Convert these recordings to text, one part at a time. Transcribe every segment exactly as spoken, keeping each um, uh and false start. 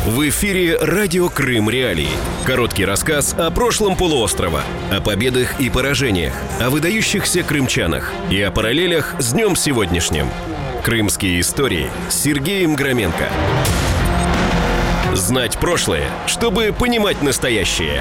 В эфире «Радио Крым Реалии». Короткий рассказ о прошлом полуострова, о победах и поражениях, о выдающихся крымчанах и о параллелях с днем сегодняшним. Крымские истории с Сергеем Громенко. Знать прошлое, чтобы понимать настоящее.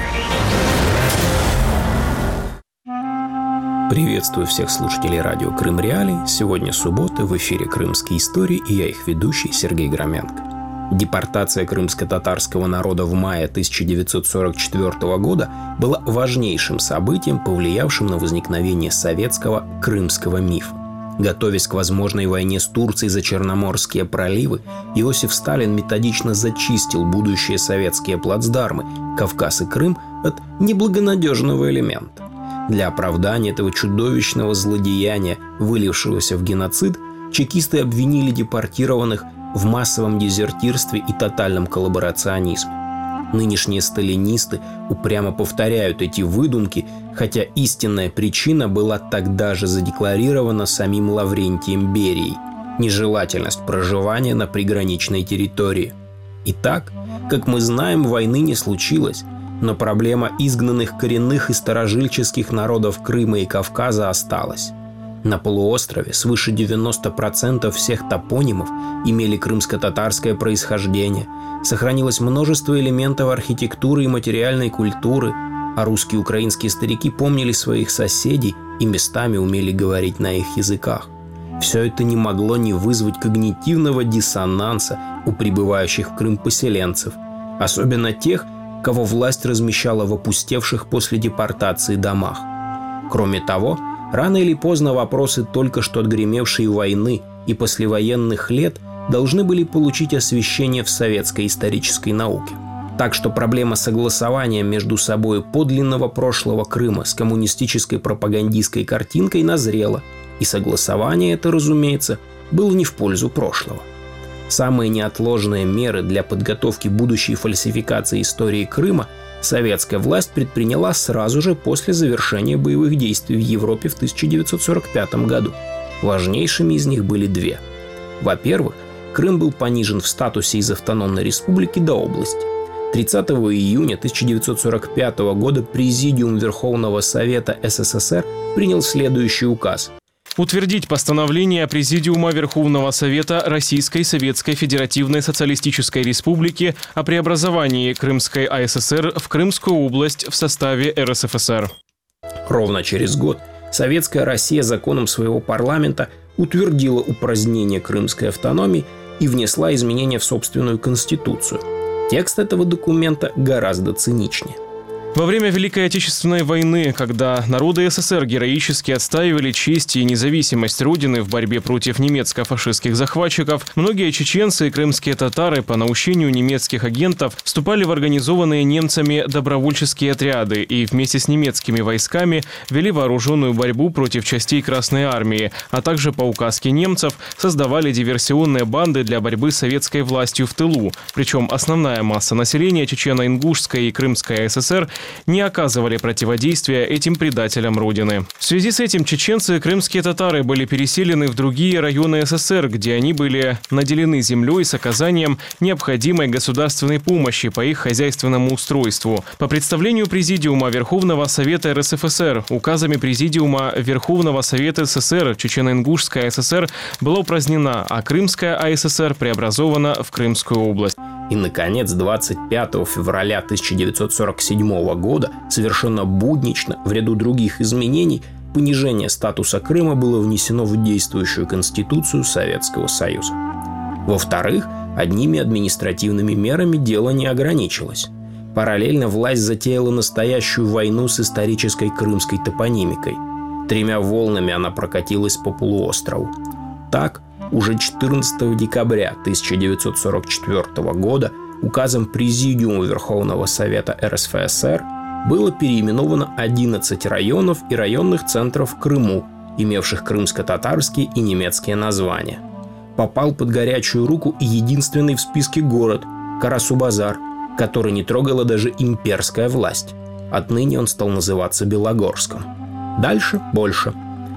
Приветствую всех слушателей радио Крым Реалии. Сегодня суббота, в эфире «Крымские истории» и я их ведущий Сергей Громенко. Депортация крымско-татарского народа в мае тысяча девятьсот сорок четвёртого года была важнейшим событием, повлиявшим на возникновение советского крымского мифа. Готовясь к возможной войне с Турцией за Черноморские проливы, Иосиф Сталин методично зачистил будущие советские плацдармы Кавказ и Крым от неблагонадежного элемента. Для оправдания этого чудовищного злодеяния, вылившегося в геноцид, чекисты обвинили депортированных в массовом дезертирстве и тотальном коллаборационизме. Нынешние сталинисты упрямо повторяют эти выдумки, хотя истинная причина была тогда же задекларирована самим Лаврентием Берией – нежелательность проживания на приграничной территории. Итак, как мы знаем, войны не случилось, но проблема изгнанных коренных и старожильческих народов Крыма и Кавказа осталась. На полуострове свыше девяноста процентов всех топонимов имели крымско-татарское происхождение, сохранилось множество элементов архитектуры и материальной культуры, а русские и украинские старики помнили своих соседей и местами умели говорить на их языках. Все это не могло не вызвать когнитивного диссонанса у прибывающих в Крым поселенцев, особенно тех, кого власть размещала в опустевших после депортации домах. Кроме того, рано или поздно вопросы только что отгремевшей войны и послевоенных лет должны были получить освещение в советской исторической науке. Так что проблема согласования между собой подлинного прошлого Крыма с коммунистической пропагандистской картинкой назрела, и согласование это, разумеется, было не в пользу прошлого. Самые неотложные меры для подготовки будущей фальсификации истории Крыма советская власть предприняла сразу же после завершения боевых действий в Европе в тысяча девятьсот сорок пятом году. Важнейшими из них были две. Во-первых, Крым был понижен в статусе из автономной республики до области. тридцатого июня тысяча девятьсот сорок пятого года Президиум Верховного Совета СССР принял следующий указ. Утвердить постановление Президиума Верховного Совета Российской Советской Федеративной Социалистической Республики о преобразовании Крымской АССР в Крымскую область в составе РСФСР. Ровно через год Советская Россия законом своего парламента утвердила упразднение крымской автономии и внесла изменения в собственную конституцию. Текст этого документа гораздо циничнее. Во время Великой Отечественной войны, когда народы СССР героически отстаивали честь и независимость Родины в борьбе против немецко-фашистских захватчиков, многие чеченцы и крымские татары по наущению немецких агентов вступали в организованные немцами добровольческие отряды и вместе с немецкими войсками вели вооруженную борьбу против частей Красной Армии, а также по указке немцев создавали диверсионные банды для борьбы с советской властью в тылу. Причем основная масса населения Чечено-Ингушской и Крымской ССР не оказывали противодействия этим предателям Родины. В связи с этим чеченцы и крымские татары были переселены в другие районы СССР, где они были наделены землей с оказанием необходимой государственной помощи по их хозяйственному устройству. По представлению Президиума Верховного Совета РСФСР, указами Президиума Верховного Совета СССР Чечено-Ингушская ССР была упразднена, а Крымская АССР преобразована в Крымскую область. И, наконец, двадцать пятого февраля тысяча девятьсот сорок седьмого года совершенно буднично, в ряду других изменений, понижение статуса Крыма было внесено в действующую Конституцию Советского Союза. Во-вторых, одними административными мерами дело не ограничилось. Параллельно власть затеяла настоящую войну с исторической крымской топонимикой. Тремя волнами она прокатилась по полуострову. Так, уже четырнадцатого декабря тысяча девятьсот сорок четвёртого года указом Президиума Верховного Совета РСФСР было переименовано одиннадцать районов и районных центров в Крыму, имевших крымско-татарские и немецкие названия. Попал под горячую руку и единственный в списке город – Карасу-Базар, который не трогала даже имперская власть. Отныне он стал называться Белогорском. Дальше больше.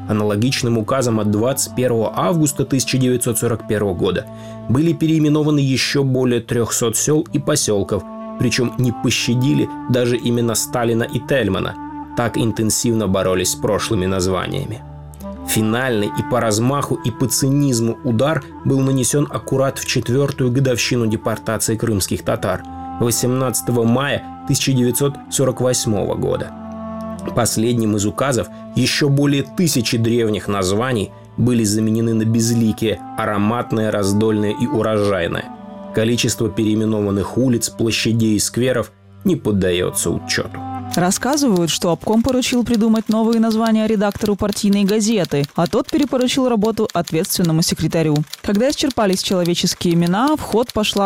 Аналогичным указом от двадцать первого августа тысяча девятьсот сорок первого года были переименованы еще более трехсот сел и поселков, причем не пощадили даже имена Сталина и Тельмана, так интенсивно боролись с прошлыми названиями. Финальный и по размаху, и по цинизму удар был нанесен аккурат в четвертую годовщину депортации крымских татар, восемнадцатого мая тысяча девятьсот сорок восьмого года. Последним из указов еще более тысячи древних названий были заменены на безликие ароматное, раздольное и урожайное. Количество переименованных улиц, площадей и скверов не поддается учету. Рассказывают, что обком поручил придумать новые названия редактору партийной газеты, а тот перепоручил работу ответственному секретарю. Когда исчерпались человеческие имена, в ход пошла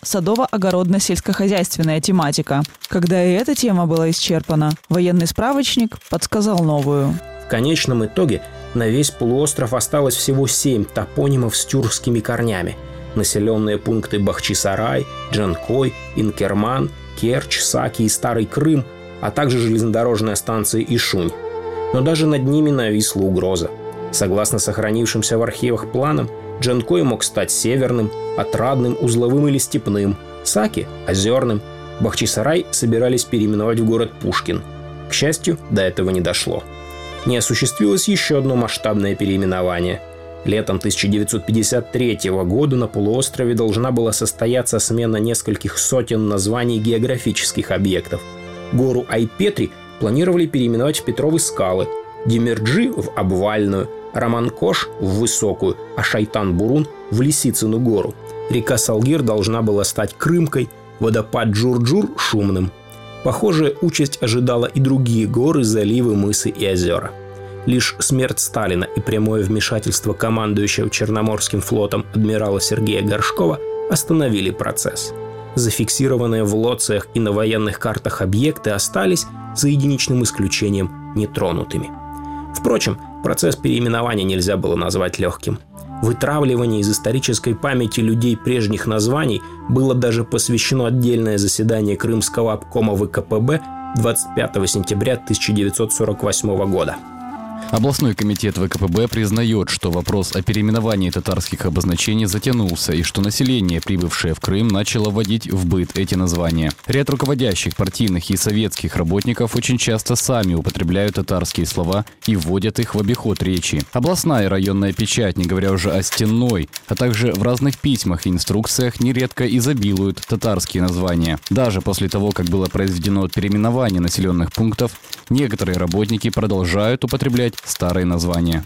садово-огородно-сельскохозяйственная тематика. Когда и эта тема была исчерпана, военный справочник подсказал новую. В конечном итоге на весь полуостров осталось всего семь топонимов с тюркскими корнями. Населенные пункты Бахчисарай, Джанкой, Инкерман, Керчь, Саки и Старый Крым, а также железнодорожная станция Ишунь. Но даже над ними нависла угроза. Согласно сохранившимся в архивах планам, Джанкой мог стать северным, Отрадным, Узловым или Степным, Саки – озерным, Бахчисарай собирались переименовать в город Пушкин. К счастью, до этого не дошло. Не осуществилось еще одно масштабное переименование. Летом тысяча девятьсот пятьдесят третьего года на полуострове должна была состояться смена нескольких сотен названий географических объектов. Гору Айпетри планировали переименовать в Петровы скалы, Демирджи – в Обвальную, Романкош – в Высокую, а Шайтан-Бурун – в Лисицыну гору. Река Салгир должна была стать Крымкой, водопад Джурджур – Шумным. Похожая участь ожидала и другие горы, заливы, мысы и озера. Лишь смерть Сталина и прямое вмешательство командующего Черноморским флотом адмирала Сергея Горшкова остановили процесс. Зафиксированные в лоциях и на военных картах объекты остались, за единичным исключением, нетронутыми. Впрочем, процесс переименования нельзя было назвать легким. Вытравливание из исторической памяти людей прежних названий было даже посвящено отдельное заседание Крымского обкома ВКПБ двадцать пятого сентября тысяча девятьсот сорок восьмого года. Областной комитет ВКПБ признает, что вопрос о переименовании татарских обозначений затянулся и что население, прибывшее в Крым, начало вводить в быт эти названия. Ряд руководящих партийных и советских работников очень часто сами употребляют татарские слова и вводят их в обиход речи. Областная и районная печать, не говоря уже о стенной, а также в разных письмах и инструкциях нередко изобилуют татарские названия. Даже после того, как было произведено переименование населенных пунктов, некоторые работники продолжают употреблять старые названия.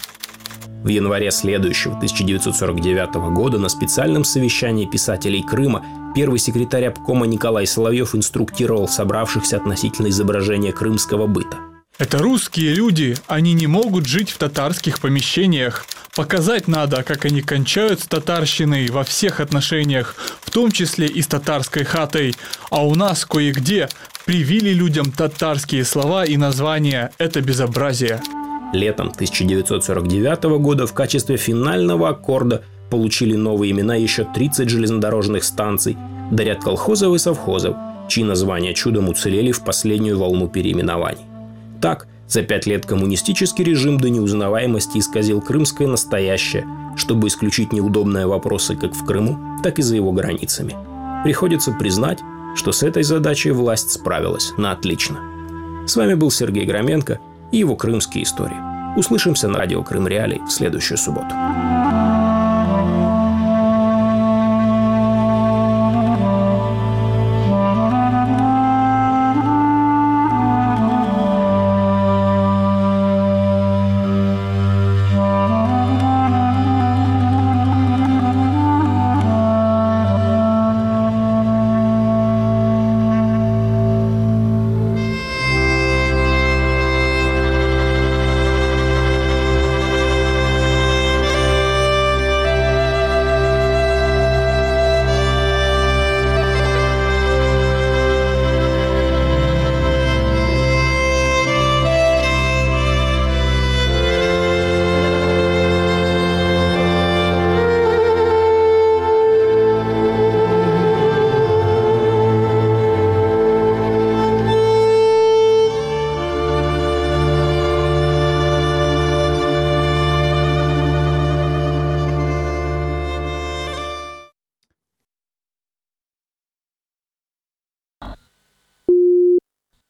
В январе следующего, тысяча девятьсот сорок девятого года, на специальном совещании писателей Крыма первый секретарь обкома Николай Соловьев инструктировал собравшихся относительно изображения крымского быта. Это русские люди, они не могут жить в татарских помещениях. Показать надо, как они кончают с татарщиной во всех отношениях, в том числе и с татарской хатой. А у нас кое-где привили людям татарские слова и названия. Это безобразие. Летом тысяча девятьсот сорок девятого года в качестве финального аккорда получили новые имена еще тридцать железнодорожных станций, да ряд колхозов и совхозов, чьи названия чудом уцелели в последнюю волну переименований. Так, за пять лет коммунистический режим до неузнаваемости исказил крымское настоящее, чтобы исключить неудобные вопросы как в Крыму, так и за его границами. Приходится признать, что с этой задачей власть справилась на отлично. С вами был Сергей Громенко и его крымские истории. Услышимся на радио Крым Реалии в следующую субботу.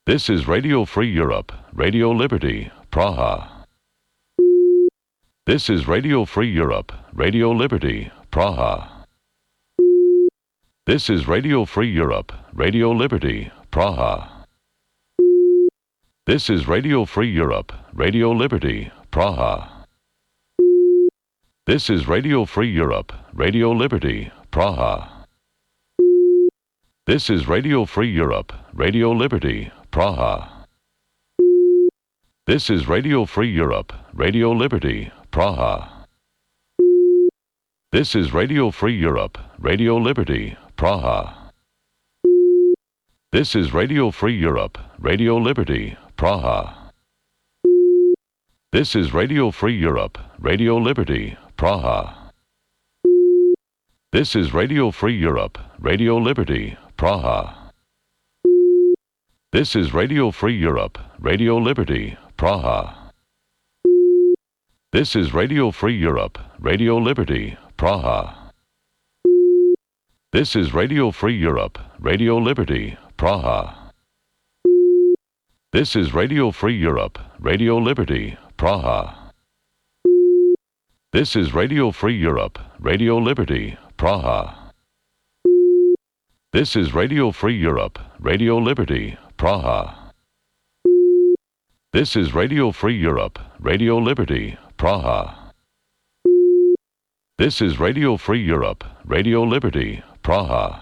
This is Radio Free Europe, Radio Liberty, Praha. This is Radio Free Europe, Radio Liberty, Praha. This is Radio Free Europe, Radio Liberty, Praha. This is Radio Free Europe, Radio Liberty, Praha. This is Radio Free Europe, Radio Liberty, Praha. This is Radio Free Europe, Radio Liberty, Praha. This is Radio Free Europe, Radio Liberty, Praha. This is Radio Free Europe, Radio Liberty, Praha. This is Radio Free Europe, Radio Liberty, Praha. This is Radio Free Europe, Radio Liberty, Praha. This is Radio Free Europe, Radio Liberty, Praha. This is Radio Free Europe, Radio Liberty, Praha. This is Radio Free Europe, Radio Liberty, Praha. This is Radio Free Europe, Radio Liberty, Praha. This is Radio Free Europe, Radio Liberty, Praha. This is Radio Free Europe, Radio Liberty, Praha. This is Radio Free Europe, Radio Liberty, Praha. This is Radio Free Europe, Radio Liberty, Praha. This is Radio Free Europe, Radio Liberty, Praha.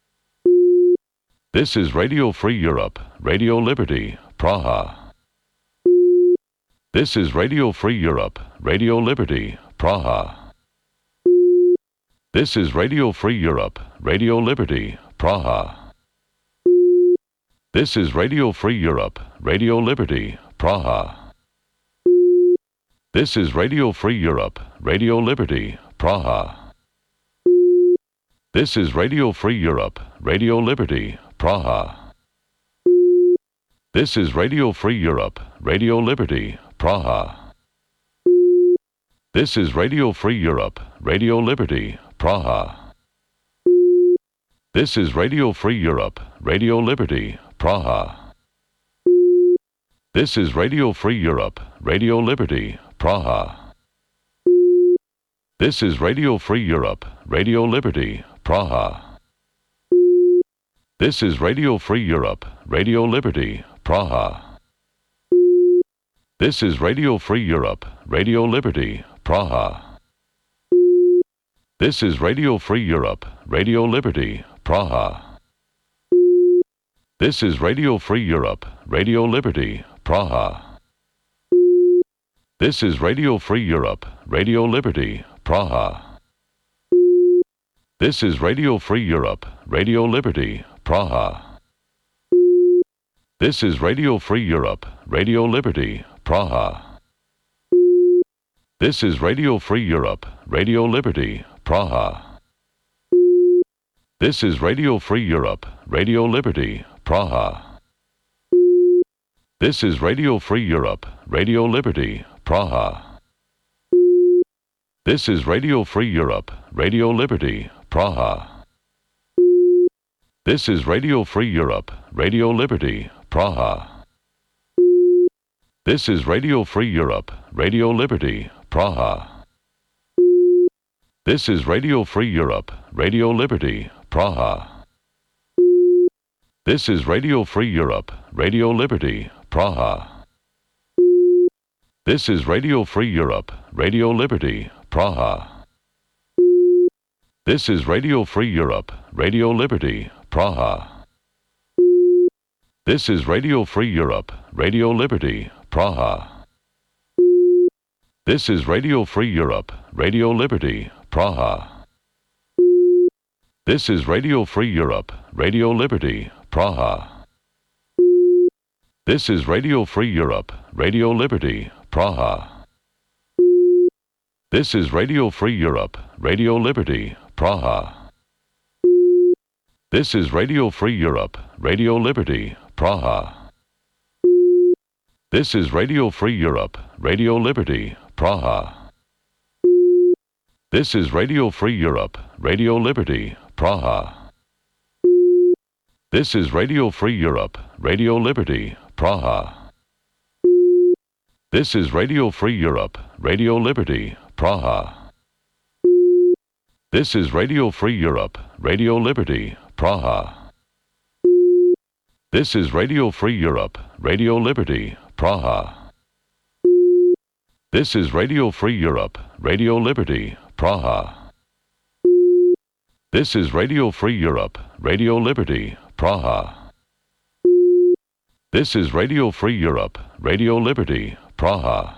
This is Radio Free Europe, Radio Liberty, Praha. This is Radio Free Europe, Radio Liberty, Praha. This is Radio Free Europe, Radio Liberty, Praha. This is Radio Free Europe, Radio Liberty, Praha. This is Radio Free Europe, Radio Liberty, Praha. This is Radio Free Europe, Radio Liberty, Praha. This is Radio Free Europe, Radio Liberty, Praha. This is Radio Free Europe, Radio Liberty, Praha. This is Radio Free Europe, Radio Liberty, Praha. This is Radio Free Europe, Radio Liberty, Praha. This is Radio Free Europe, Radio Liberty, Praha. This is Radio Free Europe, Radio Liberty, Praha. This is Radio Free Europe, Radio Liberty, Praha. This is Radio Free Europe, Radio Liberty, Praha. This is Radio Free Europe, Radio Liberty, Praha. This is Radio Free Europe, Radio Liberty, Praha. This is Radio Free Europe, Radio Liberty, Praha. This is Radio Free Europe, Radio Liberty, Praha. This is Radio Free Europe, Radio Liberty, Praha. This is Radio Free Europe, Radio Liberty, Praha. This is Radio Free Europe, Radio Liberty, Praha. This is Radio Free Europe, Radio Liberty, Praha. This is Radio Free Europe, Radio Liberty, Praha. This is Radio Free Europe, Radio Liberty, Praha. This is Radio Free Europe, Radio Liberty, Praha. This is Radio Free Europe, Radio Liberty, Praha. This is Radio Free Europe, Radio Liberty, Praha. This is Radio Free Europe, Radio Liberty, Praha. This is Radio Free Europe, Radio Liberty, Praha. This is Radio Free Europe, Radio Liberty, Praha. This is Radio Free Europe, Radio Liberty, Praha. This is Radio Free Europe, Radio Liberty, Praha. This is Radio Free Europe, Radio Liberty, Praha. This is Radio Free Europe, Radio Liberty, Praha. This is Radio Free Europe, Radio Liberty, Praha. This is Radio Free Europe, Radio Liberty, Praha. This is Radio Free Europe, Radio Liberty, Praha. This is Radio Free Europe, Radio Liberty, Praha. This is Radio Free Europe, Radio Liberty, Praha. This is Radio Free Europe, Radio Liberty, Praha. This is Radio Free Europe, Radio Liberty, Praha. This is Radio Free Europe, Radio Liberty, Praha. This is Radio Free Europe, Radio Liberty, Praha.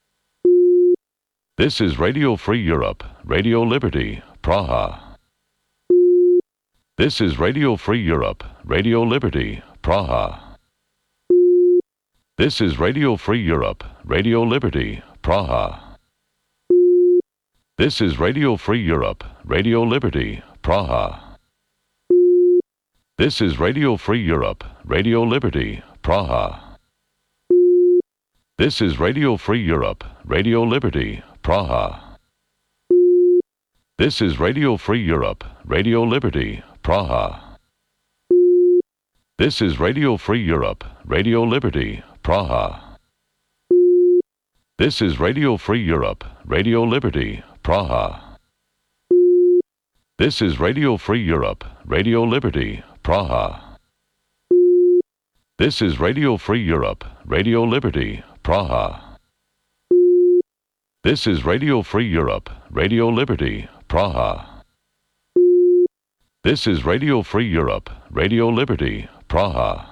This is Radio Free Europe, Radio Liberty, Praha. This is Radio Free Europe, Radio Liberty, Praha. This is Radio Free Europe, Radio Liberty, Praha. This is Radio Free Europe, Radio Liberty, Praha. This is Radio Free Europe, Radio Liberty, Praha. This is Radio Free Europe, Radio Liberty, Praha. This is Radio Free Europe, Radio Liberty, Praha. This is Radio Free Europe, Radio Liberty, Praha. This is Radio Free Europe, Radio Liberty, Praha. This is Radio Free Europe, Radio Liberty, Praha. This is Radio Free Europe, Radio Liberty, Praha. This is Radio Free Europe, Radio Liberty, Praha. This is Radio Free Europe, Radio Liberty, Praha.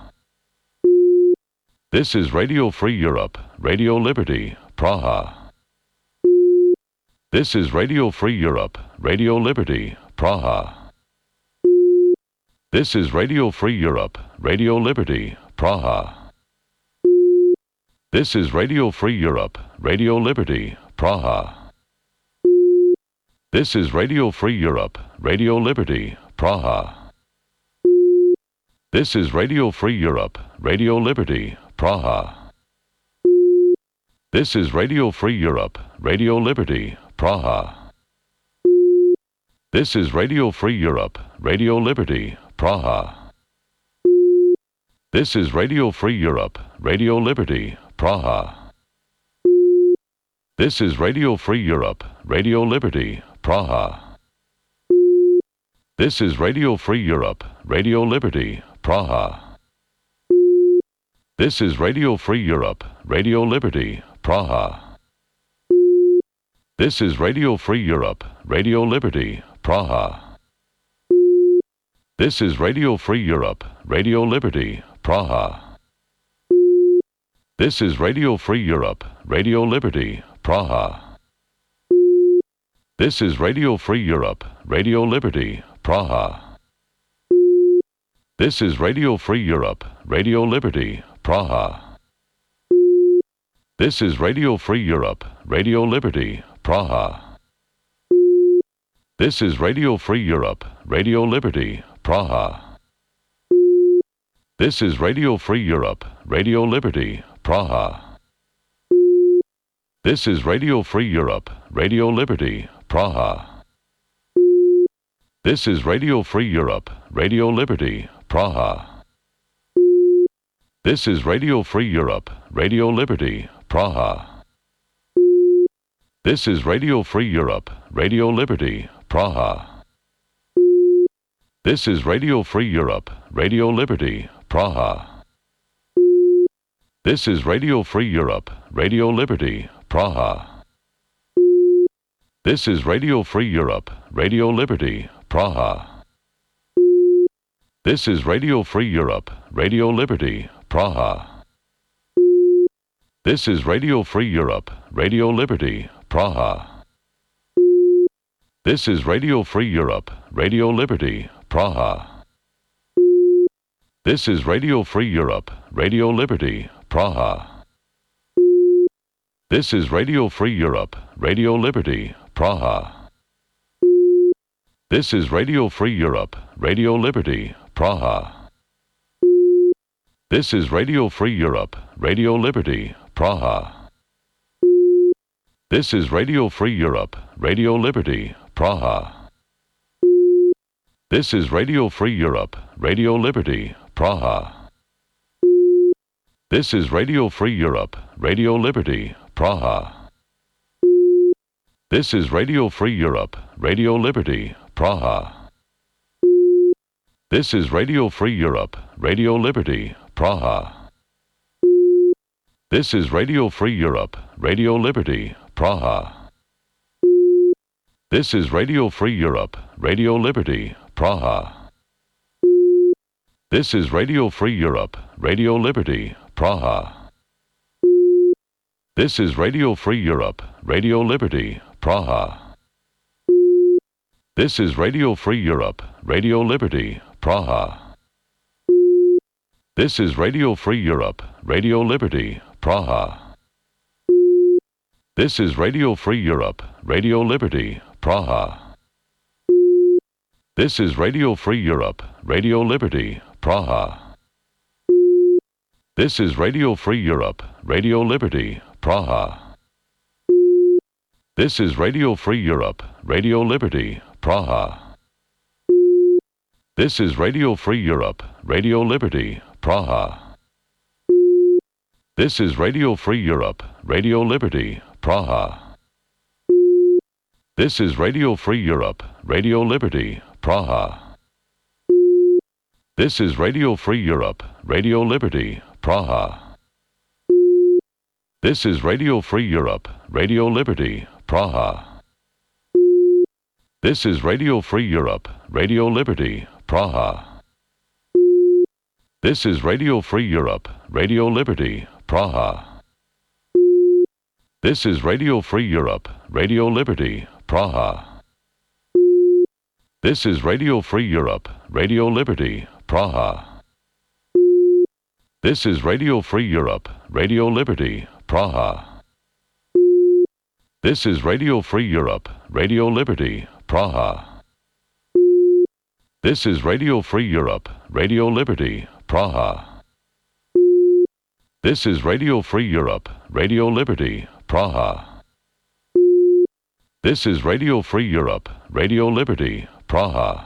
This is Radio Free Europe, Radio Liberty, Praha. This is Radio Free Europe, Radio Liberty, Praha. This is Radio Free Europe, Radio Liberty, Praha. This is Radio Free Europe, Radio Liberty, Praha. This is Radio Free Europe, Radio Liberty, Praha. This is Radio Free Europe, Radio Liberty, Praha. This is Radio Free Europe, Radio Liberty, Praha. This is Radio Free Europe, Radio Liberty, Praha. This is Radio Free Europe, Radio Liberty, Praha. This is Radio Free Europe, Radio Liberty, Praha. This is Radio Free Europe, Radio Liberty, Praha. This is Radio Free Europe, Radio Liberty, Praha. This is Radio Free Europe, Radio Liberty, Praha. This is Radio Free Europe, Radio Liberty, Praha. This is Radio Free Europe, Radio Liberty, Praha. This is Radio Free Europe, Radio Liberty, Praha. This is Radio Free Europe, Radio Liberty, Praha. This is Radio Free Europe, Radio Liberty, Praha. This is Radio Free Europe, Radio Liberty, Praha. This is Radio Free Europe, Radio Liberty, Praha. This is Radio Free Europe, Radio Liberty, Praha. This is Radio Free Europe, Radio Liberty, Praha. This is Radio Free Europe, Radio Liberty, Praha. This is Radio Free Europe, Radio Liberty, Praha. This is Radio Free Europe, Radio Liberty, Praha. This is Radio Free Europe, Radio Liberty, Praha. This is Radio Free Europe, Radio Liberty, Praha. This is Radio Free Europe, Radio Liberty, Praha. This is Radio Free Europe, Radio Liberty, Praha. This is Radio Free Europe, Radio Liberty, Praha. This is Radio Free Europe, Radio Liberty, Praha. This is Radio Free Europe, Radio Liberty, Praha. This is Radio Free Europe, Radio Liberty, Praha. This is Radio Free Europe, Radio Liberty, Praha. This is Radio Free Europe, Radio Liberty, Praha. This is Radio Free Europe, Radio Liberty, Praha. This is Radio Free Europe, Radio Liberty, Praha. This is Radio Free Europe, Radio Liberty, Praha. This is Radio Free Europe, Radio Liberty, Praha. This is Radio Free Europe, Radio Liberty, Praha. This is Radio Free Europe, Radio Liberty, Praha. This is Radio Free Europe, Radio Liberty, Praha. This is Radio Free Europe, Radio Liberty, Praha. This is Radio Free Europe, Radio Liberty, Praha. This is Radio Free Europe, Radio Liberty, Praha. This is Radio Free Europe, Radio Liberty, Praha. This is Radio Free Europe, Radio Liberty, Praha. This is Radio Free Europe, Radio Liberty, Praha. This is Radio Free Europe, Radio Liberty, Praha. This is Radio Free Europe, Radio Liberty, Praha. This is Radio Free Europe, Radio Liberty, Praha. This is Radio Free Europe, Radio Liberty, Praha. This is Radio Free Europe, Radio Liberty, Praha. This is Radio Free Europe, Radio Liberty, Praha. This is Radio Free Europe, Radio Liberty, Praha. This is Radio Free Europe, Radio Liberty, Praha. This is Radio Free Europe, Radio Liberty, Praha. This is Radio Free Europe, Radio Liberty, Praha. This is Radio Free Europe, Radio Liberty, Praha. This is Radio Free Europe, Radio Liberty, Praha. This is Radio Free Europe, Radio Liberty, Praha. This is Radio Free Europe, Radio Liberty, Praha. This is Radio Free Europe, Radio Liberty, Praha.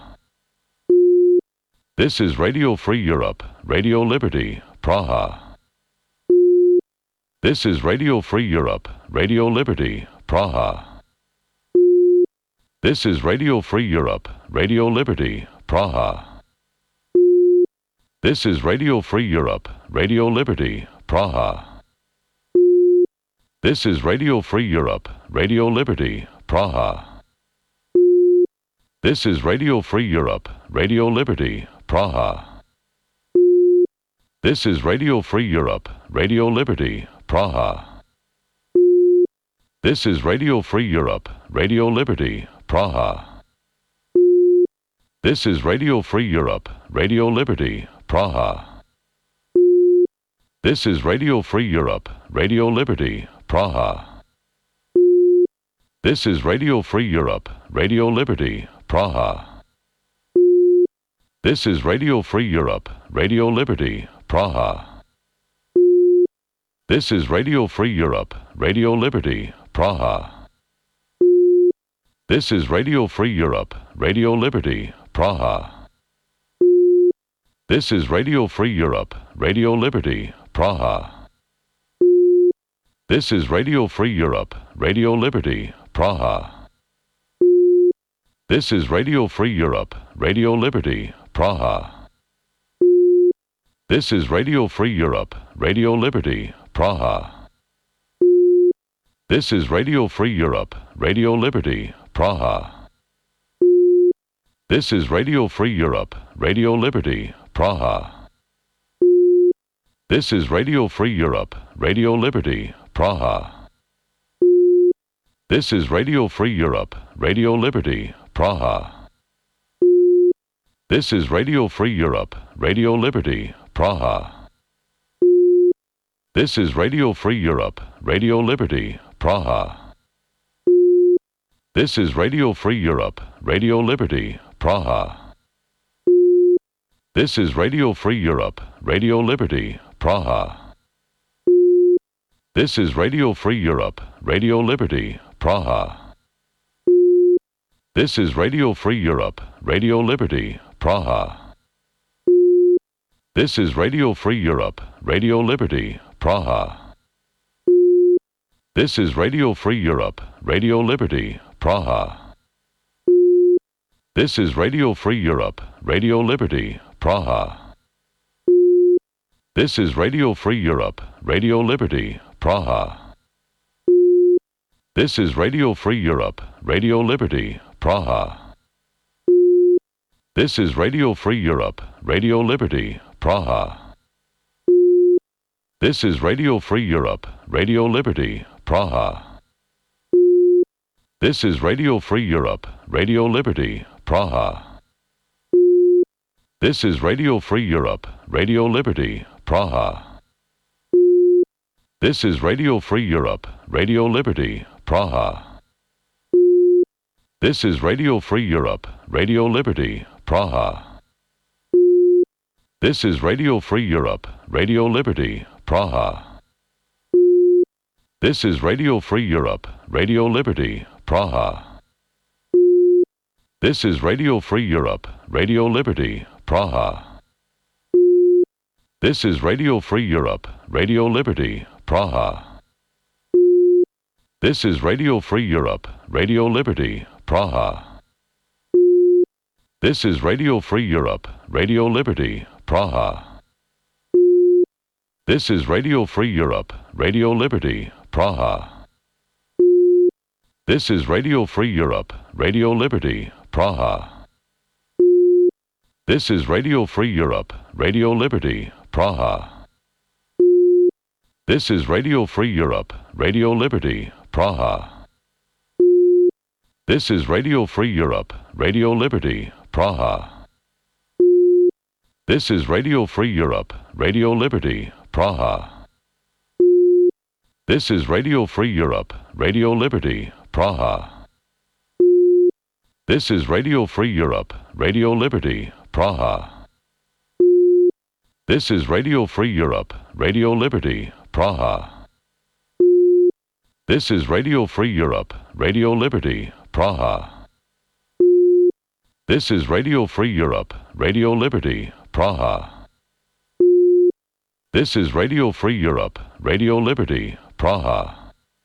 This is Radio Free Europe, Radio Liberty, Praha. This is Radio Free Europe, Radio Liberty, Praha. This is Radio Free Europe, Radio Liberty, Praha. This is Radio Free Europe, Radio Liberty, Praha. This is Radio Free Europe, Radio Liberty, Praha. This is Radio Free Europe, Radio Liberty, Praha. This is Radio Free Europe, Radio Liberty, Praha. This is Radio Free Europe, Radio Liberty, Praha. This is Radio Free Europe, Radio Liberty, Praha. This is Radio Free Europe, Radio Liberty, Praha. This is Radio Free Europe, Radio Liberty, Praha. This is Radio Free Europe, Radio Liberty, Praha. This is Radio Free Europe, Radio Liberty, Praha. This is Radio Free Europe, Radio Liberty, Praha. This is Radio Free Europe, Radio Liberty, Praha. This is Radio Free Europe, Radio Liberty, Praha. This is Radio Free Europe, Radio Liberty, Praha. This is Radio Free Europe, Radio Liberty, Praha. This is Radio Free Europe, Radio Liberty, Praha. This is Radio Free Europe, Radio Liberty, Praha. This is Radio Free Europe, Radio Liberty, Praha. This is Radio Free Europe, Radio Liberty, Praha. This is Radio Free Europe, Radio Liberty, Praha. This is Radio Free Europe, Radio Liberty, Praha. This is Radio Free Europe, Radio Liberty, Praha. This is Radio Free Europe, Radio Liberty, Praha. This is Radio Free Europe, Radio Liberty, Praha. This is Radio Free Europe, Radio Liberty, Praha. This is Radio Free Europe, Radio Liberty, Praha. This is Radio Free Europe, Radio Liberty, Praha. This is Radio Free Europe, Radio Liberty, Praha. This is Radio Free Europe, Radio Liberty, Praha. This is Radio Free Europe, Radio Liberty, Praha. This is Radio Free Europe, Radio Liberty, Praha. This is Radio Free Europe, Radio Liberty, Praha. This is Radio Free Europe, Radio Liberty, Praha. This is Radio Free Europe, Radio Liberty, Praha. This is Radio Free Europe, Radio Liberty, Praha. This is Radio Free Europe, Radio Liberty, Praha. This is Radio Free Europe, Radio Liberty, Praha. This is Radio Free Europe, Radio Liberty, Praha. This is Radio Free Europe, Radio Liberty, Praha. This is Radio Free Europe, Radio Liberty, Praha. This is Radio Free Europe, Radio Liberty, Praha. This is Radio Free Europe, Radio Liberty, Praha. This is Radio Free Europe, Radio Liberty, Praha. This is Radio Free Europe, Radio Liberty, Praha. This is Radio Free Europe, Radio Liberty, Praha. This is Radio Free Europe, Radio Liberty, Praha. This is Radio Free Europe, Radio Liberty, Praha. This is Radio Free Europe, Radio Liberty, Praha. This is Radio Free Europe, Radio Liberty, Praha. This is Radio Free Europe, Radio Liberty, Praha. This is Radio Free Europe, Radio Liberty, Praha. This is Radio Free Europe, Radio Liberty, Praha. This is Radio Free Europe, Radio Liberty, Praha. This is Radio Free Europe, Radio Liberty, Praha.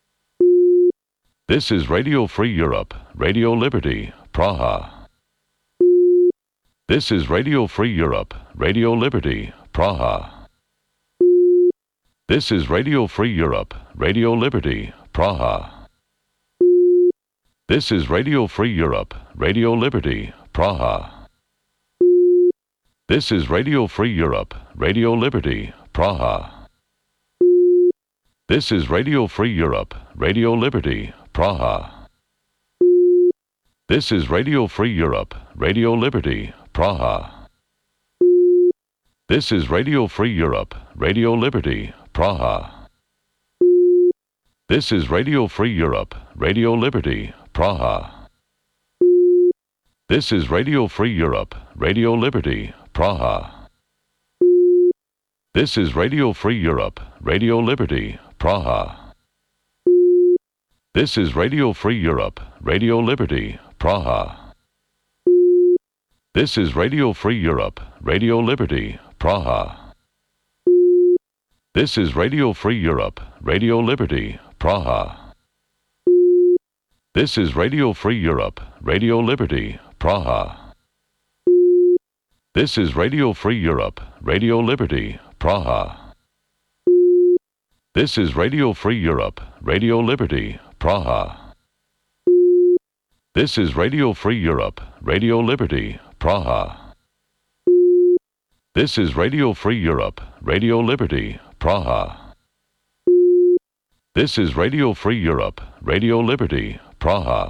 This is Radio Free Europe, Radio Liberty, Praha. This is Radio Free Europe, Radio Liberty, Praha. This is Radio Free Europe, Radio Liberty, Praha. This is Radio Free Europe, Radio Liberty, Praha. This is Radio Free Europe, Radio Liberty, Praha. This is Radio Free Europe, Radio Liberty, Praha. This is Radio Free Europe, Radio Liberty, Praha. This is Radio Free Europe, Radio Liberty, Praha. This is Radio Free Europe, Radio Liberty, Praha. This is Radio Free Europe, Radio Liberty, Praha. This is Radio Free Europe, Radio Liberty, Praha. This is Radio Free Europe, Radio Liberty, Praha. This is Radio Free Europe, Radio Liberty, Praha. This is Radio Free Europe, Radio Liberty, Praha. This is Radio Free Europe, Radio Liberty, Praha. This is Radio Free Europe, Radio Liberty, Praha. This is Radio Free Europe, Radio Liberty, Praha. This is Radio Free Europe, Radio Liberty, Praha. This is Radio Free Europe, Radio Liberty, Praha. This is Radio Free Europe, Radio Liberty, Praha.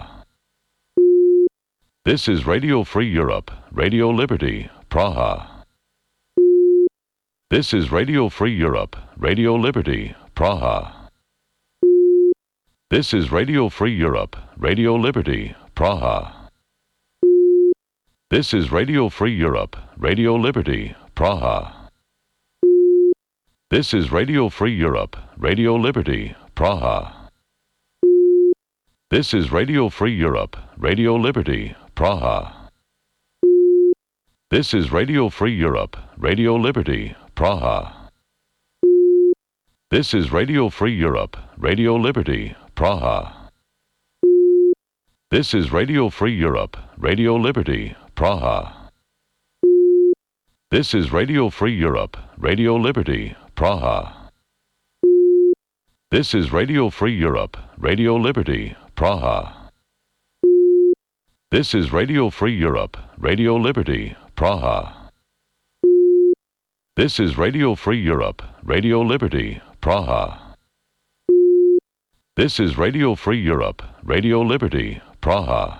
This is Radio Free Europe, Radio Liberty, Praha. This is Radio Free Europe, Radio Liberty, Praha. This is Radio Free Europe, Radio Liberty, Praha. This is Radio Free Europe, Radio Liberty, Praha. This is Radio Free Europe, Radio Liberty, Praha. This is Radio Free Europe, Radio Liberty, Praha. This is Radio Free Europe, Radio Liberty, Praha. This is Radio Free Europe, Radio Liberty, Praha. This is Radio Free Europe, Radio Liberty, Praha. This is Radio Free Europe, Radio Liberty, Praha. This is Radio Free Europe, Radio Liberty, Praha. This is Radio Free Europe, Radio Liberty, Praha. This is Radio Free Europe, Radio Liberty, Praha. This is Radio Free Europe, Radio Liberty, Praha.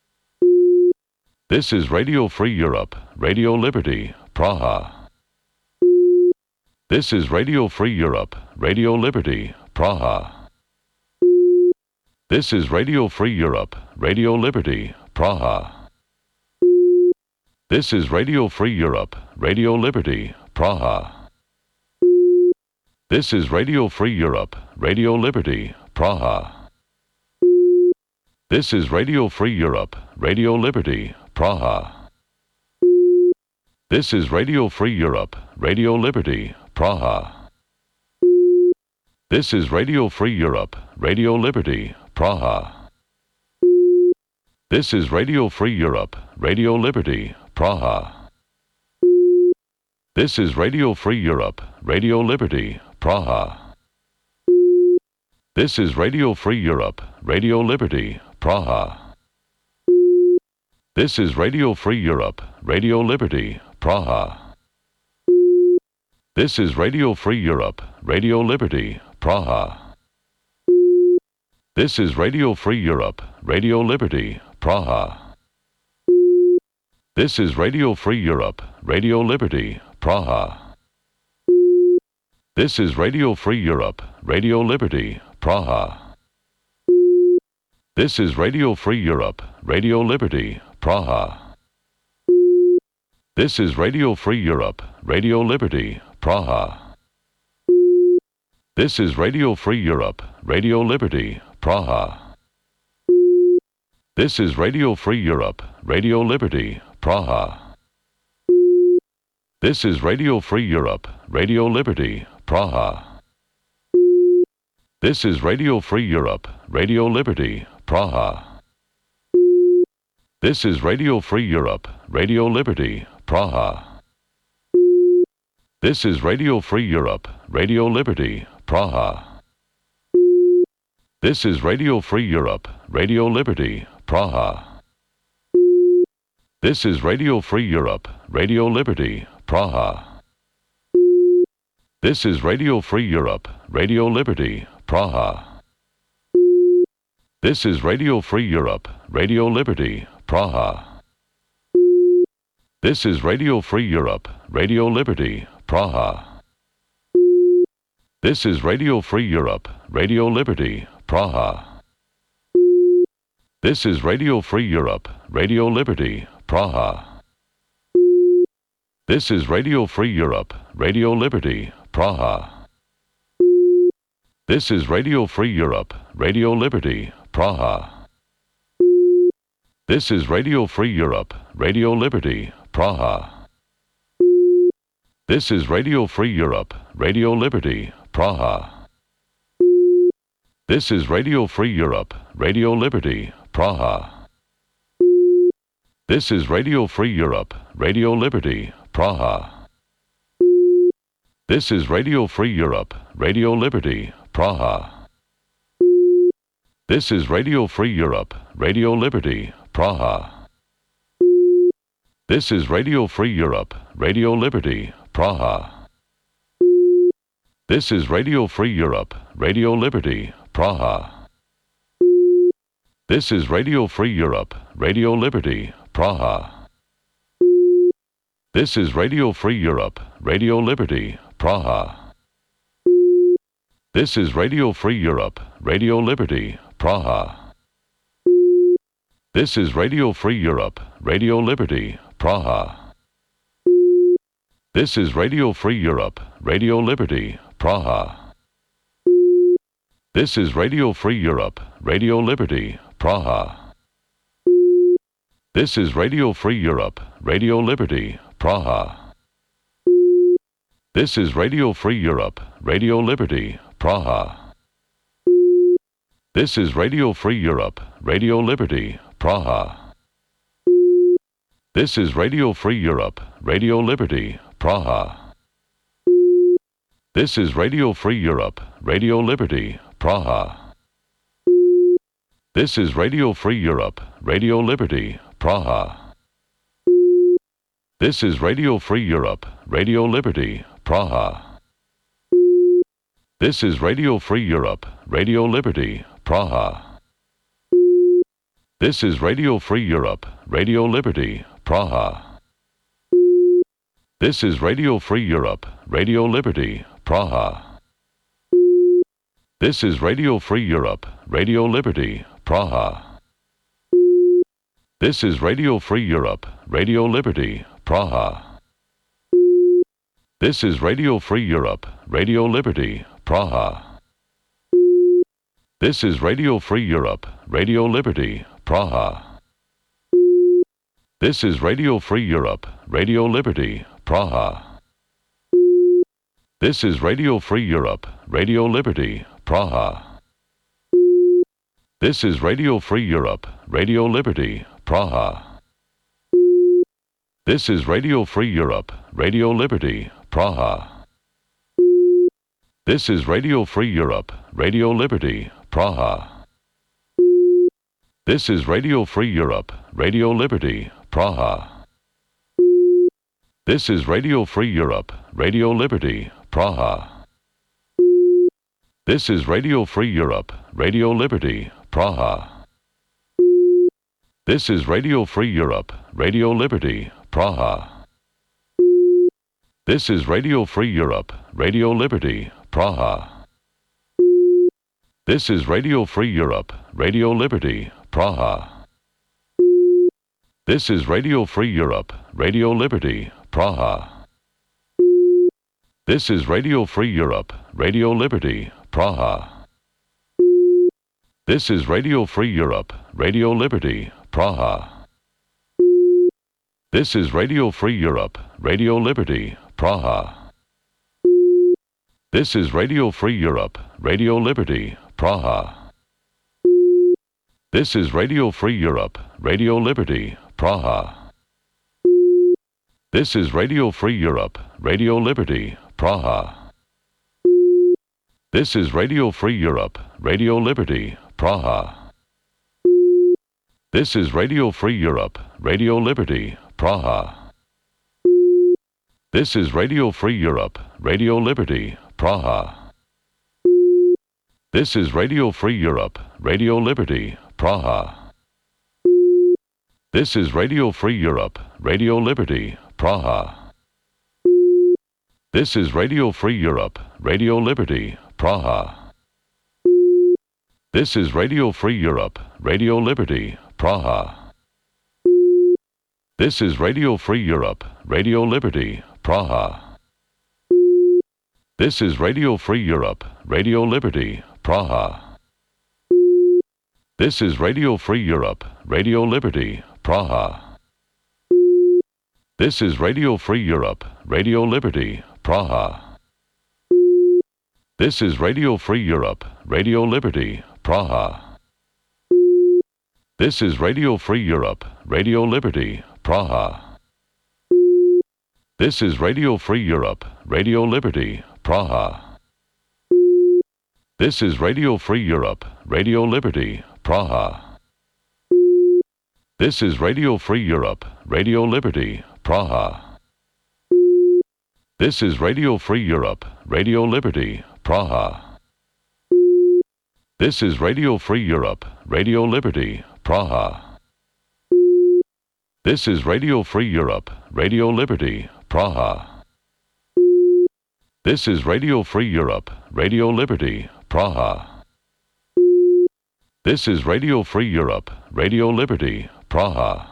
This is Radio Free Europe, Radio Liberty, Praha. This is Radio Free Europe, Radio Liberty, Praha. This is Radio Free Europe, Radio Liberty, Praha. This is Radio Free Europe, Radio Liberty, Praha. This is Radio Free Europe, Radio Liberty, Praha. This is Radio Free Europe, Radio Liberty, Praha. This is Radio Free Europe, Radio Liberty, Praha. This is Radio Free Europe, Radio Liberty, Praha. This is Radio Free Europe, Radio Liberty, Praha. This is Radio Free Europe, Radio Liberty, Praha. This is Radio Free Europe, Radio Liberty, Praha. This is Radio Free Europe, Radio Liberty, Praha. This is Radio Free Europe, Radio Liberty, Praha. This is Radio Free Europe, Radio Liberty, Praha. This is Radio Free Europe, Radio Liberty, Praha. This is Radio Free Europe, Radio Liberty, Praha. This is Radio Free Europe, Radio Liberty, Praha. This is Radio Free Europe, Radio Liberty, Praha. This is Radio Free Europe, Radio Liberty, Praha. This is Radio Free Europe, Radio Liberty, Praha. This is Radio Free Europe, Radio Liberty, Praha. This is Radio Free Europe, Radio Liberty, Praha. This is Radio Free Europe, Radio Liberty, Praha. This is Radio Free Europe, Radio Liberty, Praha. This is Radio Free Europe, Radio Liberty, Praha. This is Radio Free Europe, Radio Liberty, Praha. This is Radio Free Europe, Radio Liberty, Praha. This is Radio Free Europe, Radio Liberty, Praha. This is Radio Free Europe, Radio Liberty, Praha. This is Radio Free Europe, Radio Liberty, Praha. This is Radio Free Europe, Radio Liberty, Praha. This is Radio Free Europe, Radio Liberty, Praha. This is Radio Free Europe, Radio Liberty, Praha. This is Radio Free Europe, Radio Liberty, Praha. This is Radio Free Europe, Radio Liberty, Praha. This is Radio Free Europe, Radio Liberty, Praha. This is Radio Free Europe, Radio Liberty, Praha. This is Radio Free Europe, Radio Liberty, Praha. This is Radio Free Europe, Radio Liberty, Praha. This is Radio Free Europe, Radio Liberty, Praha. This is Radio Free Europe, Radio Liberty, Praha. This is Radio Free Europe, Radio Liberty, Praha. This is Radio Free Europe, Radio Liberty, Praha. This is Radio Free Europe, Radio Liberty, Praha. This is Radio Free Europe, Radio Liberty, Praha. This is Radio Free Europe, Radio Liberty, Praha. This is Radio Free Europe, Radio Liberty, Praha. This is Radio Free Europe, Radio Liberty, Praha. This is Radio Free Europe, Radio Liberty, Praha. This is Radio Free Europe, Radio Liberty, Praha. This is Radio Free Europe, Radio Liberty, Praha. This is Radio Free Europe, Radio Liberty, Praha. This is Radio Free Europe, Radio Liberty, Praha. This is Radio Free Europe, Radio Liberty, Praha. This is Radio Free Europe, Radio Liberty, Praha. This is Radio Free Europe, Radio Liberty, Praha. This is Radio Free Europe, Radio Liberty, Praha. This is Radio Free Europe, Radio Liberty, Praha. This is Radio Free Europe, Radio Liberty, Praha. This is Radio Free Europe, Radio Liberty, Praha. This is Radio Free Europe, Radio Liberty, Praha. This is Radio Free Europe, Radio Liberty, Praha. This is Radio Free Europe, Radio Liberty, Praha. This is Radio Free Europe, Radio Liberty, Praha. This is Radio Free Europe, Radio Liberty, Praha. This is Radio Free Europe, Radio Liberty, Praha. This is Radio Free Europe, Radio Liberty, Praha. This is Radio Free Europe, Radio Liberty, Praha. This is Radio Free Europe, Radio Liberty, Praha. This is Radio Free Europe, Radio Liberty, Praha. This is Radio Free Europe, Radio Liberty, Praha. This is Radio Free Europe, Radio Liberty, Praha. This is Radio Free Europe, Radio Liberty, Praha. This is Radio Free Europe, Radio Liberty, Praha. This is Radio Free Europe, Radio Liberty, Praha. This is Radio Free Europe, Radio Liberty, Praha. This is Radio Free Europe, Radio Liberty, Praha. This is Radio Free Europe, Radio Liberty, Praha. This is Radio Free Europe, Radio Liberty, Praha. This is Radio Free Europe, Radio Liberty, Praha. This is Radio Free Europe, Radio Liberty, Praha. This is Radio Free Europe, Radio Liberty, Praha. This is Radio Free Europe, Radio Liberty, Praha. This is Radio Free Europe, Radio Liberty, Praha. This is Radio Free Europe, Radio Liberty, Praha. This is Radio Free Europe, Radio Liberty, Praha. This is Radio Free Europe, Radio Liberty, Praha. This is Radio Free Europe, Radio Liberty, Praha. This is Radio Free Europe, Radio Liberty, Praha. This is Radio Free Europe, Radio Liberty, Praha. This is Radio Free Europe, Radio Liberty, Praha. This is Radio Free Europe, Radio Liberty, Praha. This is Radio Free Europe, Radio Liberty, Praha. This is Radio Free Europe, Radio Liberty, Praha. This is Radio Free Europe, Radio Liberty, Praha. This is Radio Free Europe, Radio Liberty, Praha. This is Radio Free Europe, Radio Liberty, Praha. This is Radio Free Europe, Radio Liberty, Praha. This is Radio Free Europe, Radio Liberty, Praha. This is Radio Free Europe, Radio Liberty, Praha.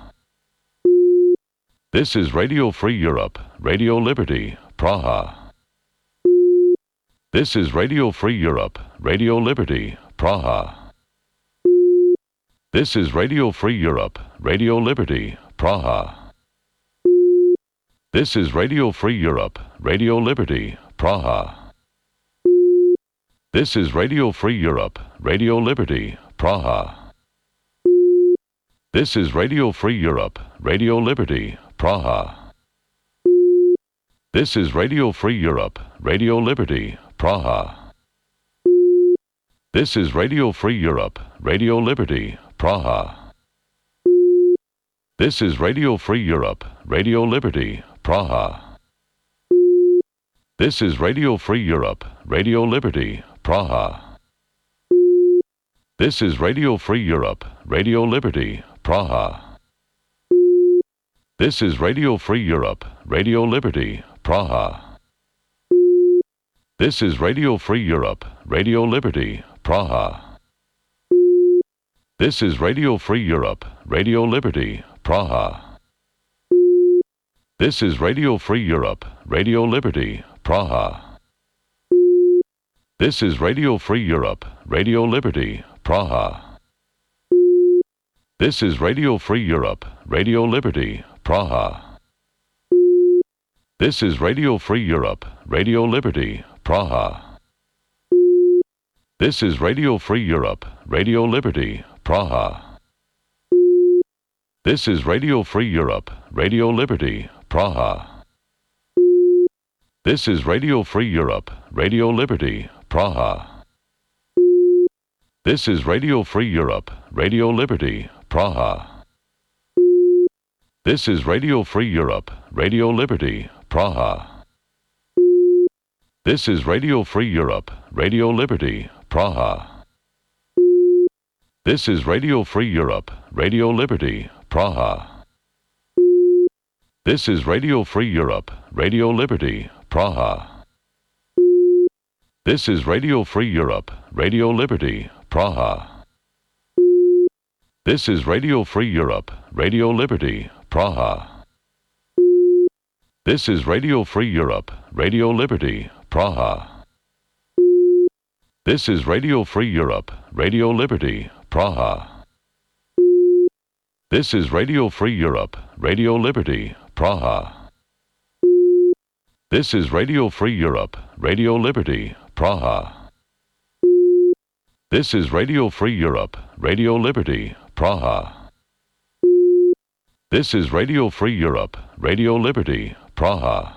This is Radio Free Europe, Radio Liberty, Praha. This is Radio Free Europe, Radio Liberty, Praha. This is Radio Free Europe, Radio Liberty, Praha. This is Radio Free Europe, Radio Liberty, Praha. This is Radio Free Europe, Radio Liberty, Praha. This is Radio Free Europe, Radio Liberty, Praha. This is Radio Free Europe, Radio Liberty, Praha. This is Radio Free Europe, Radio Liberty, Praha. This is Radio Free Europe, Radio Liberty, Praha. This is Radio Free Europe, Radio Liberty, Praha. This is Radio Free Europe, Radio Liberty, Praha. This is Radio Free Europe, Radio Liberty, Praha. This is Radio Free Europe, Radio Liberty, Praha. This is Radio Free Europe, Radio Liberty, Praha. This is Radio Free Europe, Radio Liberty, Praha. This is Radio Free Europe, Radio Liberty, Praha. This is Radio Free Europe, Radio Liberty, Praha. This is Radio Free Europe, Radio Liberty, Praha. This is Radio Free Europe, Radio Liberty, Praha. This is Radio Free Europe, Radio Liberty, Praha. This is Radio Free Europe, Radio Liberty, Praha. This is Radio Free Europe, Radio Liberty, Praha. This is Radio Free Europe, Radio Liberty, Praha. This is Radio Free Europe, Radio Liberty, Praha. This is Radio Free Europe, Radio Liberty, Praha. This is Radio Free Europe, Radio Liberty, Praha. This is Radio Free Europe, Radio Liberty, Praha. This is Radio Free Europe, Radio Liberty, Praha. This is Radio Free Europe, Radio Liberty, Praha. This is Radio Free Europe, Radio Liberty, Praha. This is Radio Free Europe, Radio Liberty, Praha. This is Radio Free Europe, Radio Liberty, Praha. This is Radio Free Europe, Radio Liberty, Praha. This is Radio Free Europe, Radio Liberty, Praha.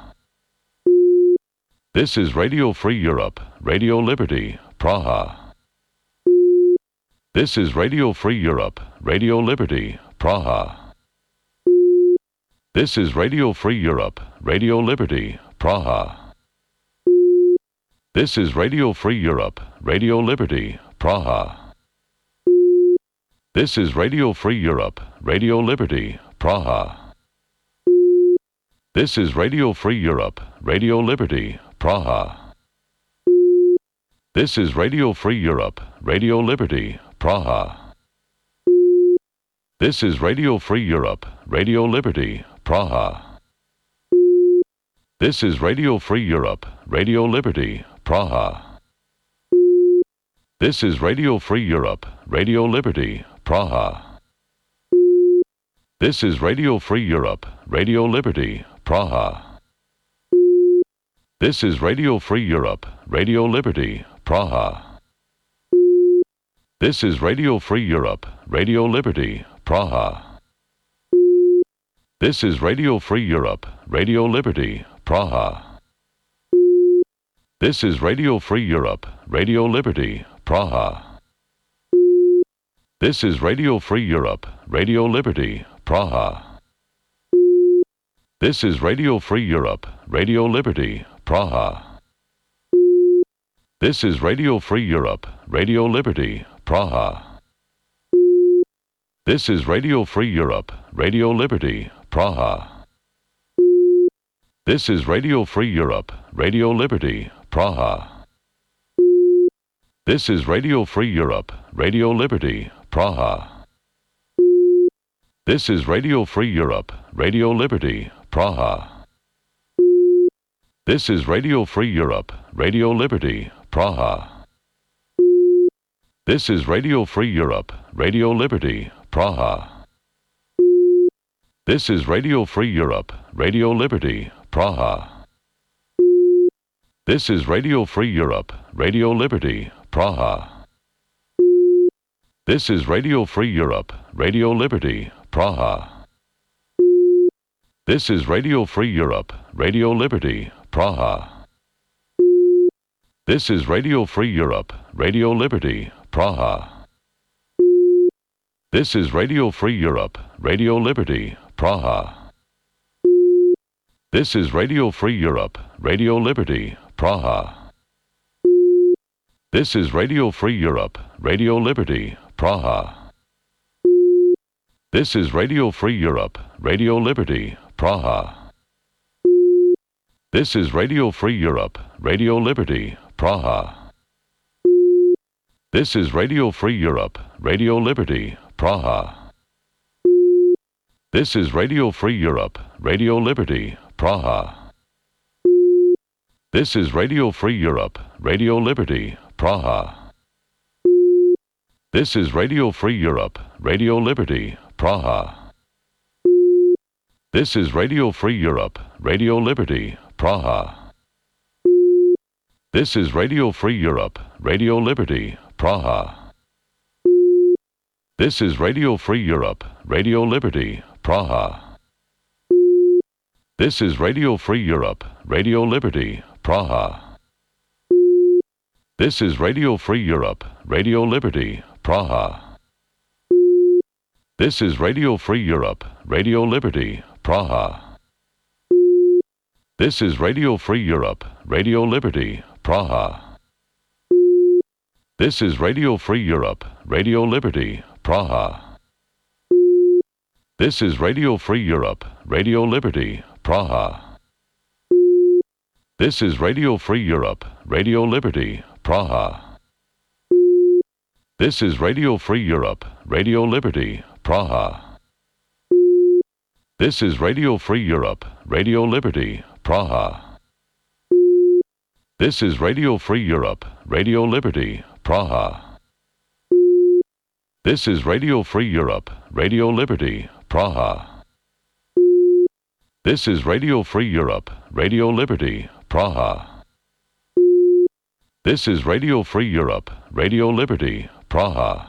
This is Radio Free Europe, Radio Liberty, Praha. This is Radio Free Europe, Radio Liberty, Praha. This is Radio Free Europe, Radio Liberty, Praha. This is Radio Free Europe, Radio Liberty, Praha. This is Radio Free Europe, Radio Liberty, Praha. This is Radio Free Europe, Radio Liberty, Praha. This is Radio Free Europe, Radio Liberty, Praha. This is Radio Free Europe, Radio Liberty, Praha. This is Radio Free Europe, Radio Liberty, Praha. This is Radio Free Europe, Radio Liberty, Praha. This is Radio Free Europe, Radio Liberty, Praha. This is Radio Free Europe, Radio Liberty, Praha. This is Radio Free Europe, Radio Liberty, Praha. This is Radio Free Europe, Radio Liberty, Praha. This is Radio Free Europe, Radio Liberty, Praha. This is Radio Free Europe, Radio Liberty, Praha. This is Radio Free Europe, Radio Liberty, Praha. This is Radio Free Europe, Radio Liberty, Praha. This is Radio Free Europe, Radio Liberty, Praha. This is Radio Free Europe, Radio Liberty, Praha. This is Radio Free Europe, Radio Liberty, Praha. This is Radio Free Europe, Radio Liberty, Praha. This is Radio Free Europe, Radio Liberty, Praha. This is Radio Free Europe, Radio Liberty, Praha. This is Radio Free Europe, Radio Liberty, Praha. This is Radio Free Europe, Radio Liberty, Praha. This is Radio Free Europe, Radio Liberty, Praha. This is Radio Free Europe, Radio Liberty, Praha. This is Radio Free Europe, Radio Liberty, Praha. This is Radio Free Europe, Radio Liberty, Praha. This is Radio Free Europe, Radio Liberty, Praha. This is Radio Free Europe, Radio Liberty, Praha. This is Radio Free Europe, Radio Liberty, Praha. This is Radio Free Europe, Radio Liberty, Praha. This is Radio Free Europe, Radio Liberty, Praha. This is Radio Free Europe, Radio Liberty, Praha. This is Radio Free Europe, Radio Liberty, Praha. This is Radio Free Europe, Radio Liberty, Praha. This is Radio Free Europe, Radio Liberty, Praha. This is Radio Free Europe, Radio Liberty, Praha. This is Radio Free Europe, Radio Liberty, Praha. This is Radio Free Europe, Radio Liberty, Praha. This is Radio Free Europe, Radio Liberty, Praha. This is Radio Free Europe, Radio Liberty, Praha. This is Radio Free Europe, Radio Liberty, Praha. This is Radio Free Europe, Radio Liberty, Praha. This is Radio Free Europe, Radio Liberty, Praha. This is Radio Free Europe, Radio Liberty, Praha. This is Radio Free Europe, Radio Liberty, Praha. This is Radio Free Europe, Radio Liberty, Praha. This is Radio Free Europe, Radio Liberty, Praha. This is Radio Free Europe, Radio Liberty, Praha. This is Radio Free Europe, Radio Liberty, Praha. This is Radio Free Europe, Radio Liberty, Praha.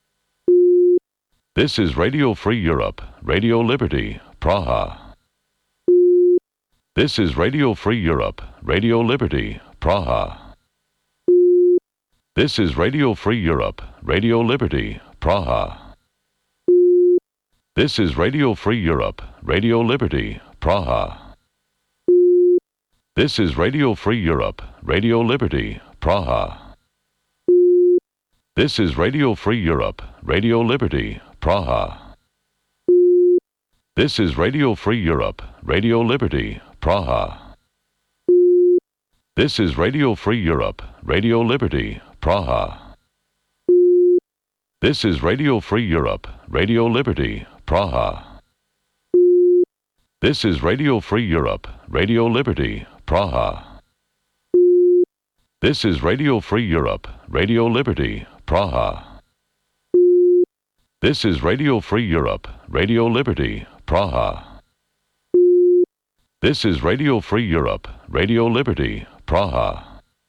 This is Radio Free Europe, Radio Liberty, Praha. This is Radio Free Europe, Radio Liberty, Praha. This is Radio Free Europe, Radio Liberty, Praha. This is Radio Free Europe, Radio Liberty, Praha. This is Radio Free Europe, Radio Liberty, Praha. This is Radio Free Europe, Radio Liberty, Praha. This is Radio Free Europe, Radio Liberty, Praha. This is Radio Free Europe, Radio Liberty, Praha. This is Radio Free Europe, Radio Liberty, Praha. This is Radio Free Europe, Radio Liberty, Praha. This is Radio Free Europe, Radio Liberty, Praha. This is Radio Free Europe, Radio Liberty, Praha. This is Radio Free Europe, Radio Liberty, Praha.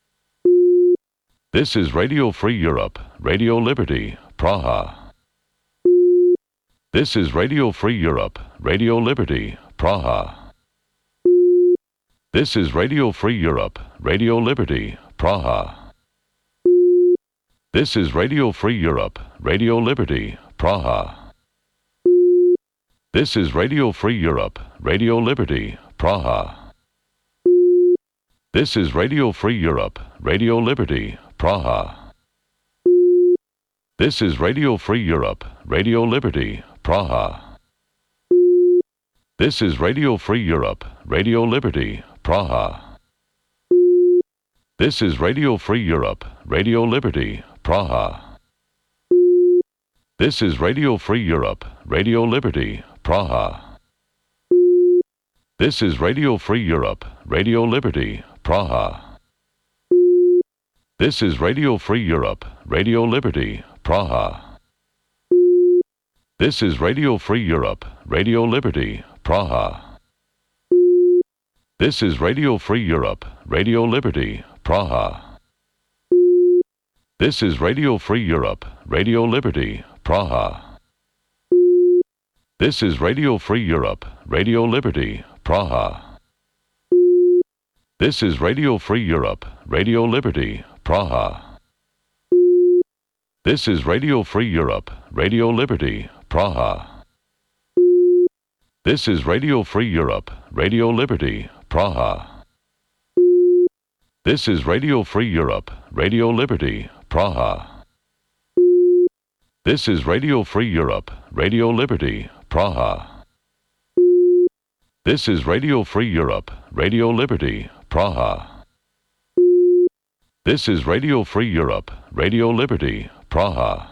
This is Radio Free Europe, Radio Liberty, Praha. This is Radio Free Europe, Radio Liberty, Praha. This is Radio Free Europe, Radio Liberty, Praha. This is Radio Free Europe, Radio Liberty, Praha. This is Radio Free Europe, Radio Liberty, Praha. This is Radio Free Europe, Radio Liberty, Praha. This is Radio Free Europe, Radio Liberty, Praha. This is Radio Free Europe, Radio Liberty, Praha. This is Radio Free Europe, Radio Liberty, Praha. This is Radio Free Europe, Radio Liberty, Praha. This is Radio Free Europe, Radio Liberty, Praha. This is Radio Free Europe, Radio Liberty, Praha. This is Radio Free Europe, Radio Liberty, Praha. This is Radio Free Europe, Radio Liberty, Praha. This is Radio Free Europe, Radio Liberty, Praha. This is Radio Free Europe, Radio Liberty, Praha. This is Radio Free Europe, Radio Liberty, Praha. This is Radio Free Europe, Radio Liberty, Praha. This is Radio Free Europe, Radio Liberty, Praha. This is Radio Free Europe, Radio Liberty, Praha. This is Radio Free Europe, Radio Liberty, Praha. This is Radio Free Europe, Radio Liberty, Praha. This is Radio Free Europe, Radio Liberty, Praha.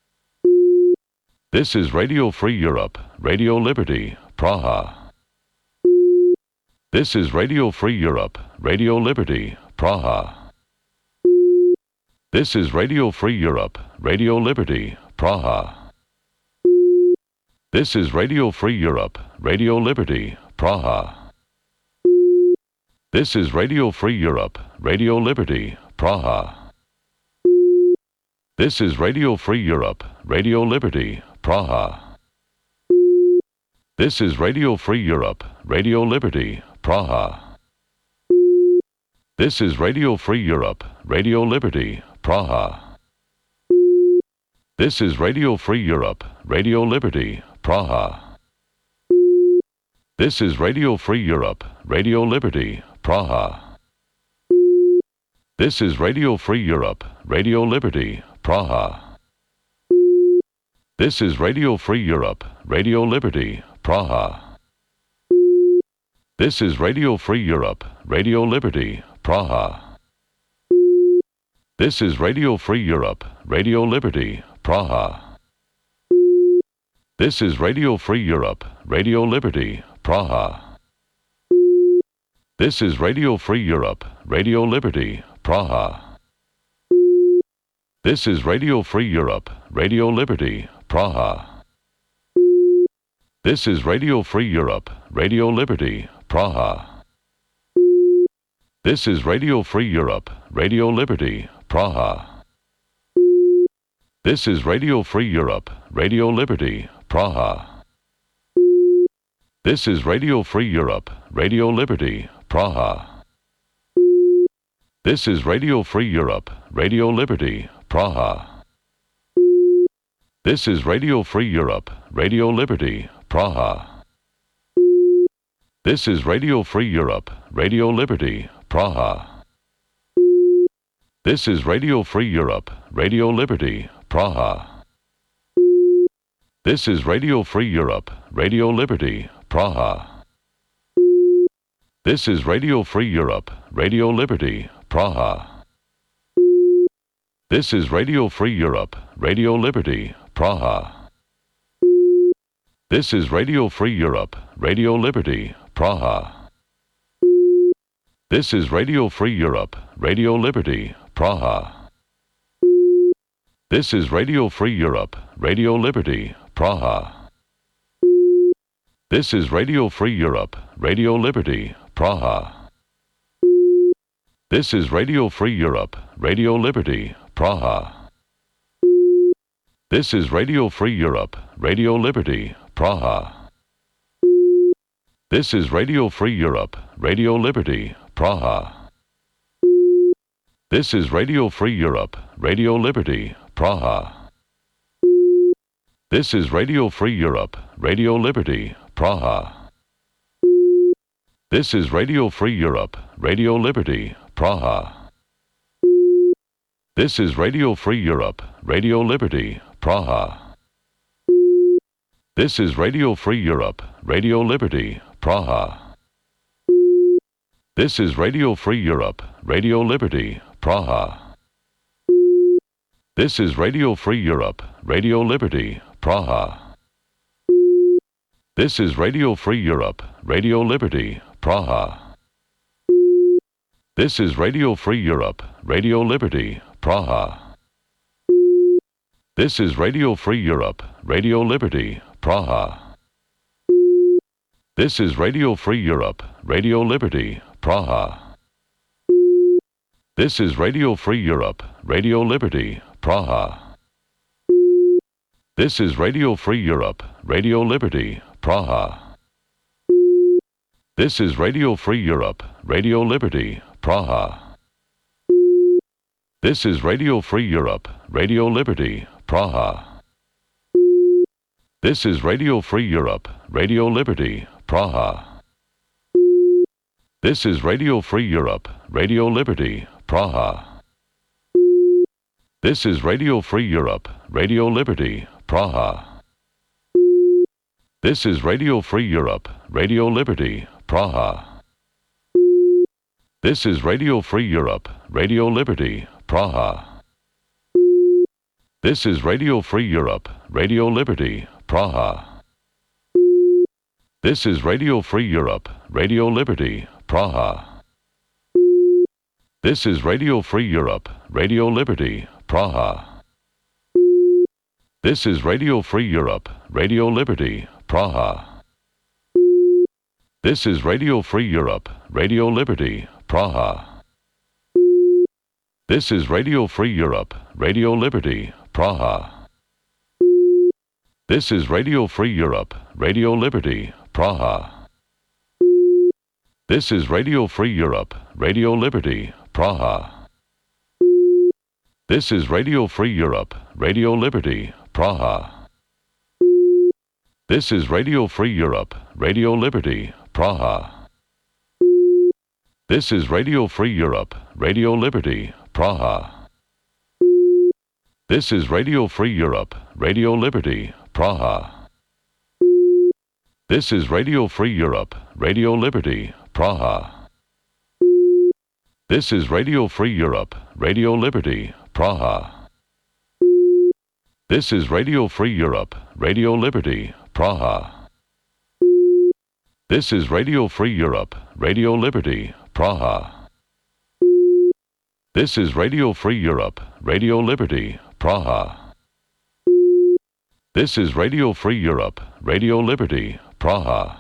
This is Radio Free Europe, Radio Liberty, Praha. This is Radio Free Europe, Radio Liberty, Praha. This is Radio Free Europe, Radio Liberty, Praha. This is Radio Free Europe, Radio Liberty, Praha. This is Radio Free Europe, Radio Liberty, Praha. This is Radio Free Europe, Radio Liberty, Praha. This is Radio Free Europe, Radio Liberty, Praha. This is Radio Free Europe, Radio Liberty, Praha. This is Radio Free Europe, Radio Liberty, Praha. This is Radio Free Europe, Radio Liberty, Praha. This is Radio Free Europe, Radio Liberty, Praha. This is Radio Free Europe, Radio Liberty, Praha. This is Radio Free Europe, Radio Liberty, Praha. This is Radio Free Europe, Radio Liberty, Praha. This is Radio Free Europe, Radio Liberty, Praha. This is Radio Free Europe, Radio Liberty, Praha. This is Radio Free Europe, Radio Liberty, Praha. This is Radio Free Europe, Radio Liberty, Praha. This is Radio Free Europe, Radio Liberty, Praha. This is Radio Free Europe, Radio Liberty, Praha. This is Radio Free Europe, Radio Liberty, Praha. This is Radio Free Europe, Radio Liberty, Praha. This is Radio Free Europe, Radio Liberty, Praha. This is Radio Free Europe, Radio Liberty, Praha. This is Radio Free Europe, Radio Liberty, Praha. This is Radio Free Europe, Radio Liberty, Praha. This is Radio Free Europe, Radio Liberty, Praha. This is Radio Free Europe, Radio Liberty, Praha. This is Radio Free Europe, Radio Liberty, Praha. This is Radio Free Europe, Radio Liberty, Praha. This is Radio Free Europe, Radio Liberty, Praha. This is Radio Free Europe, Radio Liberty, Praha. This is Radio Free Europe, Radio Liberty, Praha. This is Radio Free Europe, Radio Liberty, Praha. This is Radio Free Europe, Radio Liberty, Praha. This is Radio Free Europe, Radio Liberty, Praha. This is Radio Free Europe, Radio Liberty, Praha. This is Radio Free Europe, Radio Liberty, Praha. This is Radio Free Europe, Radio Liberty, Praha. This is Radio Free Europe, Radio Liberty, Praha. This is Radio Free Europe, Radio Liberty, Praha. This is Radio Free Europe, Radio Liberty, Praha. This is Radio Free Europe, Radio Liberty, Praha. This is Radio Free Europe, Radio Liberty, Praha. This is Radio Free Europe, Radio Liberty, Praha. This is Radio Free Europe, Radio Liberty, Praha. This is Radio Free Europe, Radio Liberty, Praha. This is Radio Free Europe, Radio Liberty, Praha. This is Radio Free Europe, Radio Liberty, Praha. This is Radio Free Europe, Radio Liberty, Praha. This is Radio Free Europe, Radio Liberty, Praha. This is Radio Free Europe, Radio Liberty, Praha. This is Radio Free Europe, Radio Liberty, Praha. This is Radio Free Europe, Radio Liberty, Praha. This is Radio Free Europe, Radio Liberty, Praha. This is Radio Free Europe, Radio Liberty, Praha. This is Radio Free Europe, Radio Liberty, Praha. This is Radio Free Europe, Radio Liberty, Praha. This is Radio Free Europe, Radio Liberty, Praha. This is Radio Free Europe, Radio Liberty, Praha. This is Radio Free Europe, Radio Liberty, Praha. This is Radio Free Europe, Radio Liberty, Praha. This is Radio Free Europe, Radio Liberty, Praha. This is Radio Free Europe, Radio Liberty, Praha. This is Radio Free Europe, Radio Liberty, Praha. This is Radio Free Europe, Radio Liberty, Praha. This is Radio Free Europe, Radio Liberty, Praha. This is Radio Free Europe, Radio Liberty, Praha. This is Radio Free Europe, Radio Liberty, Praha. This is Radio Free Europe, Radio Liberty, Praha. This is Radio Free Europe, Radio Liberty, Praha. This is Radio Free Europe, Radio Liberty, Praha. This is Radio Free Europe, Radio Liberty, Praha.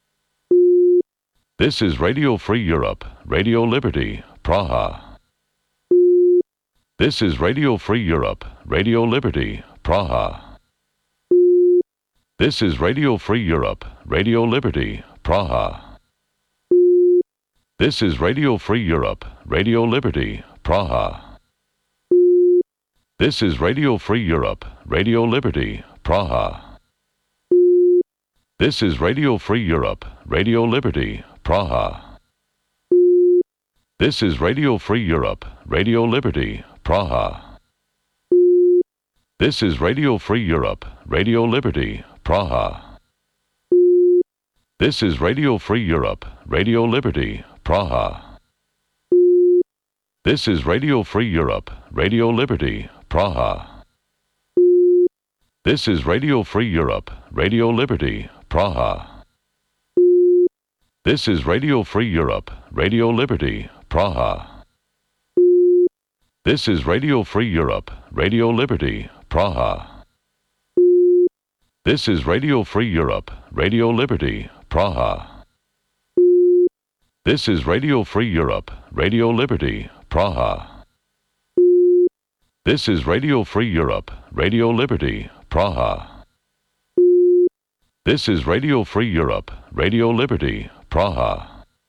This is Radio Free Europe, Radio Liberty, Praha. This is Radio Free Europe, Radio Liberty, Praha. This is Radio Free Europe, Radio Liberty, Praha. This is Radio Free Europe, Radio Liberty, Praha. This is Radio Free Europe, Radio Liberty, Praha. This is Radio Free Europe, Radio Liberty, Praha. This is Radio Free Europe, Radio Liberty, Praha. This is Radio Free Europe, Radio Liberty, Praha. This is Radio Free Europe, Radio Liberty, Praha. This is Radio Free Europe, Radio Liberty, Praha. This is Radio Free Europe, Radio Liberty, Praha. This is Radio Free Europe, Radio Liberty, Praha. This is Radio Free Europe, Radio Liberty, Praha. This is Radio Free Europe, Radio Liberty, Praha. This is Radio Free Europe, Radio Liberty, Praha. This is Radio Free Europe, Radio Liberty, Praha. This is Radio Free Europe, Radio Liberty, Praha.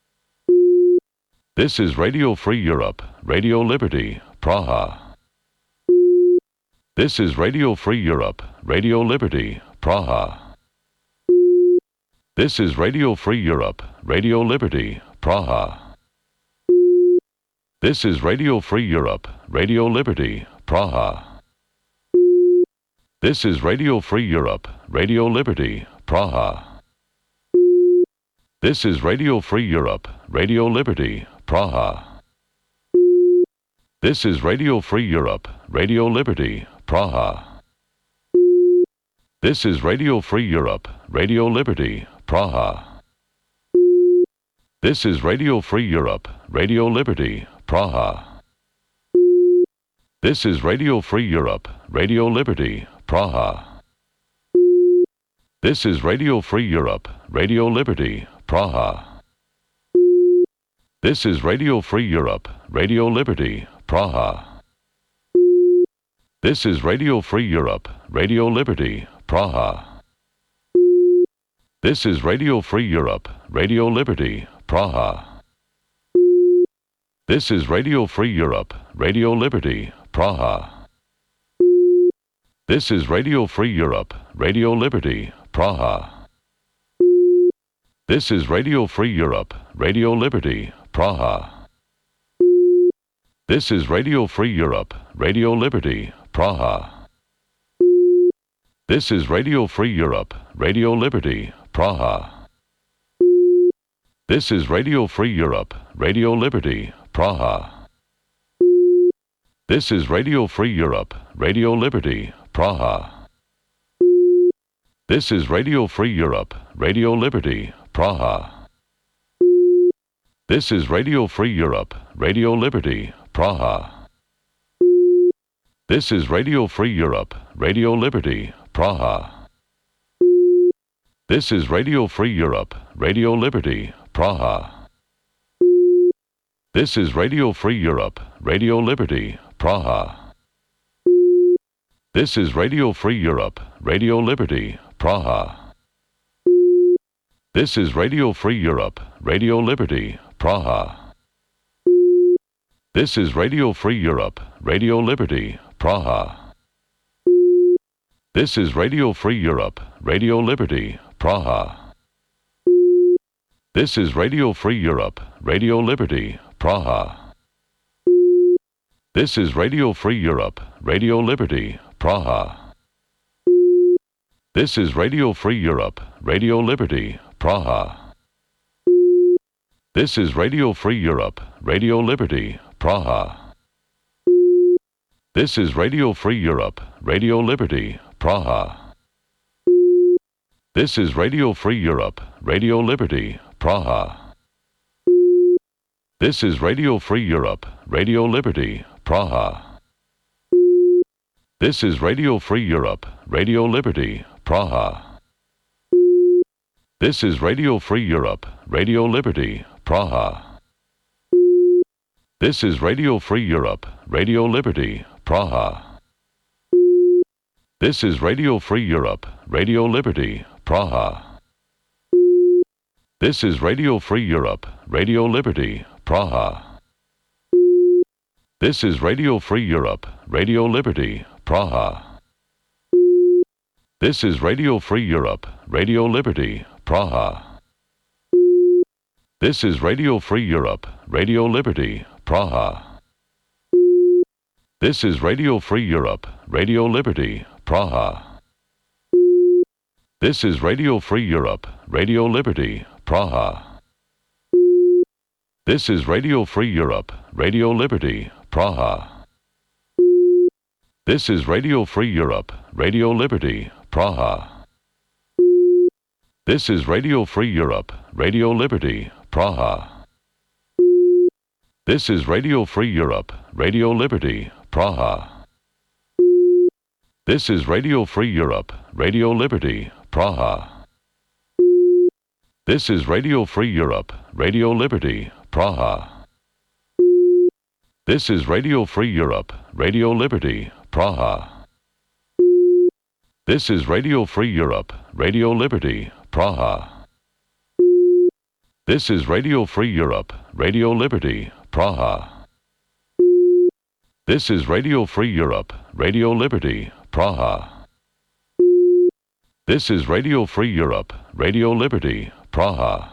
This is Radio Free Europe, Radio Liberty, Praha. This is Radio Free Europe, Radio Liberty, Praha. This is Radio Free Europe, Radio Liberty, Praha. This is Radio Free Europe, Radio Liberty, Praha. This is Radio Free Europe, Radio Liberty, Praha. This is Radio Free Europe, Radio Liberty, Praha. This is Radio Free Europe, Radio Liberty, Praha. This is Radio Free Europe, Radio Liberty, Praha. This is Radio Free Europe, Radio Liberty, Praha. This is Radio Free Europe, Radio Liberty, Praha. This is Radio Free Europe, Radio Liberty, Praha. This is Radio Free Europe, Radio Liberty, Praha. This is Radio Free Europe, Radio Liberty, Praha. This is Radio Free Europe, Radio Liberty, Praha. This is Radio Free Europe, Radio Liberty, Praha. This is Radio Free Europe, Radio Liberty, Praha. This is Radio Free Europe, Radio Liberty, Praha. This is Radio Free Europe, Radio Liberty, Praha. This is Radio Free Europe, Radio Liberty, Praha. This is Radio Free Europe, Radio Liberty, Praha. This is Radio Free Europe, Radio Liberty, Praha. This is Radio Free Europe, Radio Liberty, Praha. This is Radio Free Europe, Radio Liberty, Praha. This is Radio Free Europe, Radio Liberty, Praha. This is Radio Free Europe, Radio Liberty, Praha. This is Radio Free Europe, Radio Liberty, Praha. This is Radio Free Europe, Radio Liberty, Praha. This is Radio Free Europe, Radio Liberty, Praha. This is Radio Free Europe, Radio Liberty, Praha. This is Radio Free Europe, Radio Liberty, Praha. This is Radio Free Europe, Radio Liberty, Praha. This is Radio Free Europe, Radio Liberty, Praha. This is Radio Free Europe, Radio Liberty, Praha. This is Radio Free Europe, Radio Liberty, Praha. This is Radio Free Europe, Radio Liberty, Praha. This is Radio Free Europe, Radio Liberty, Praha. This is Radio Free Europe, Radio Liberty, Praha. This is Radio Free Europe, Radio Liberty, Praha. This is Radio Free Europe, Radio Liberty, Praha. This is Radio Free Europe, Radio Liberty, Praha. This is Radio Free Europe, Radio Liberty, Praha. This is Radio Free Europe, Radio Liberty, Praha. This is Radio Free Europe, Radio Liberty, Praha. This is Radio Free Europe, Radio Liberty, Praha. This is Radio Free Europe, Radio Liberty, Praha. This is Radio Free Europe, Radio Liberty, Praha. This is Radio Free Europe, Radio Liberty, Praha. This is Radio Free Europe, Radio Liberty, Praha. This is Radio Free Europe, Radio Liberty, Praha. This is Radio Free Europe, Radio Liberty, Praha. This is Radio Free Europe, Radio Liberty, Praha. This is Radio Free Europe, Radio Liberty, Praha. This is Radio Free Europe, Radio Liberty, Praha. This is Radio Free Europe, Radio Liberty, Praha. This is Radio Free Europe, Radio Liberty, Praha. This is Radio Free Europe, Radio Liberty, Praha. This is Radio Free Europe, Radio Liberty, Praha. This is Radio Free Europe, Radio Liberty, Praha.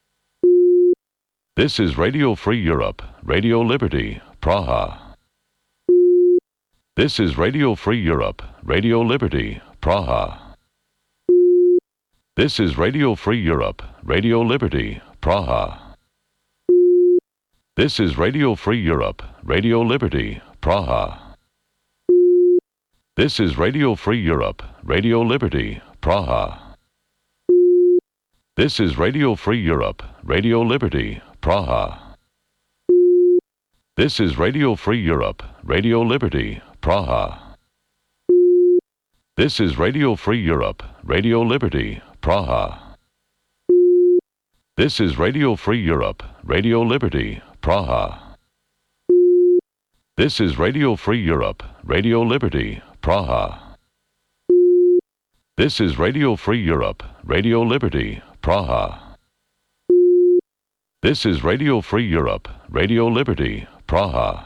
This is Radio Free Europe, Radio Liberty, Praha. This is Radio Free Europe, Radio Liberty, Praha. This is Radio Free Europe, Radio Liberty, Praha. This is Radio Free Europe, Radio Liberty, Praha. This is Radio Free Europe, Radio Liberty, Praha. This is Radio Free Europe, Radio Liberty, Praha. This is Radio Free Europe, Radio Liberty, Praha. This is Radio Free Europe, Radio Liberty, Praha. This is Radio Free Europe, Radio Liberty, Praha. This is Radio Free Europe, Radio Liberty, Praha. This is Radio Free Europe, Radio Liberty, Praha. This is Radio Free Europe, Radio Liberty, Praha.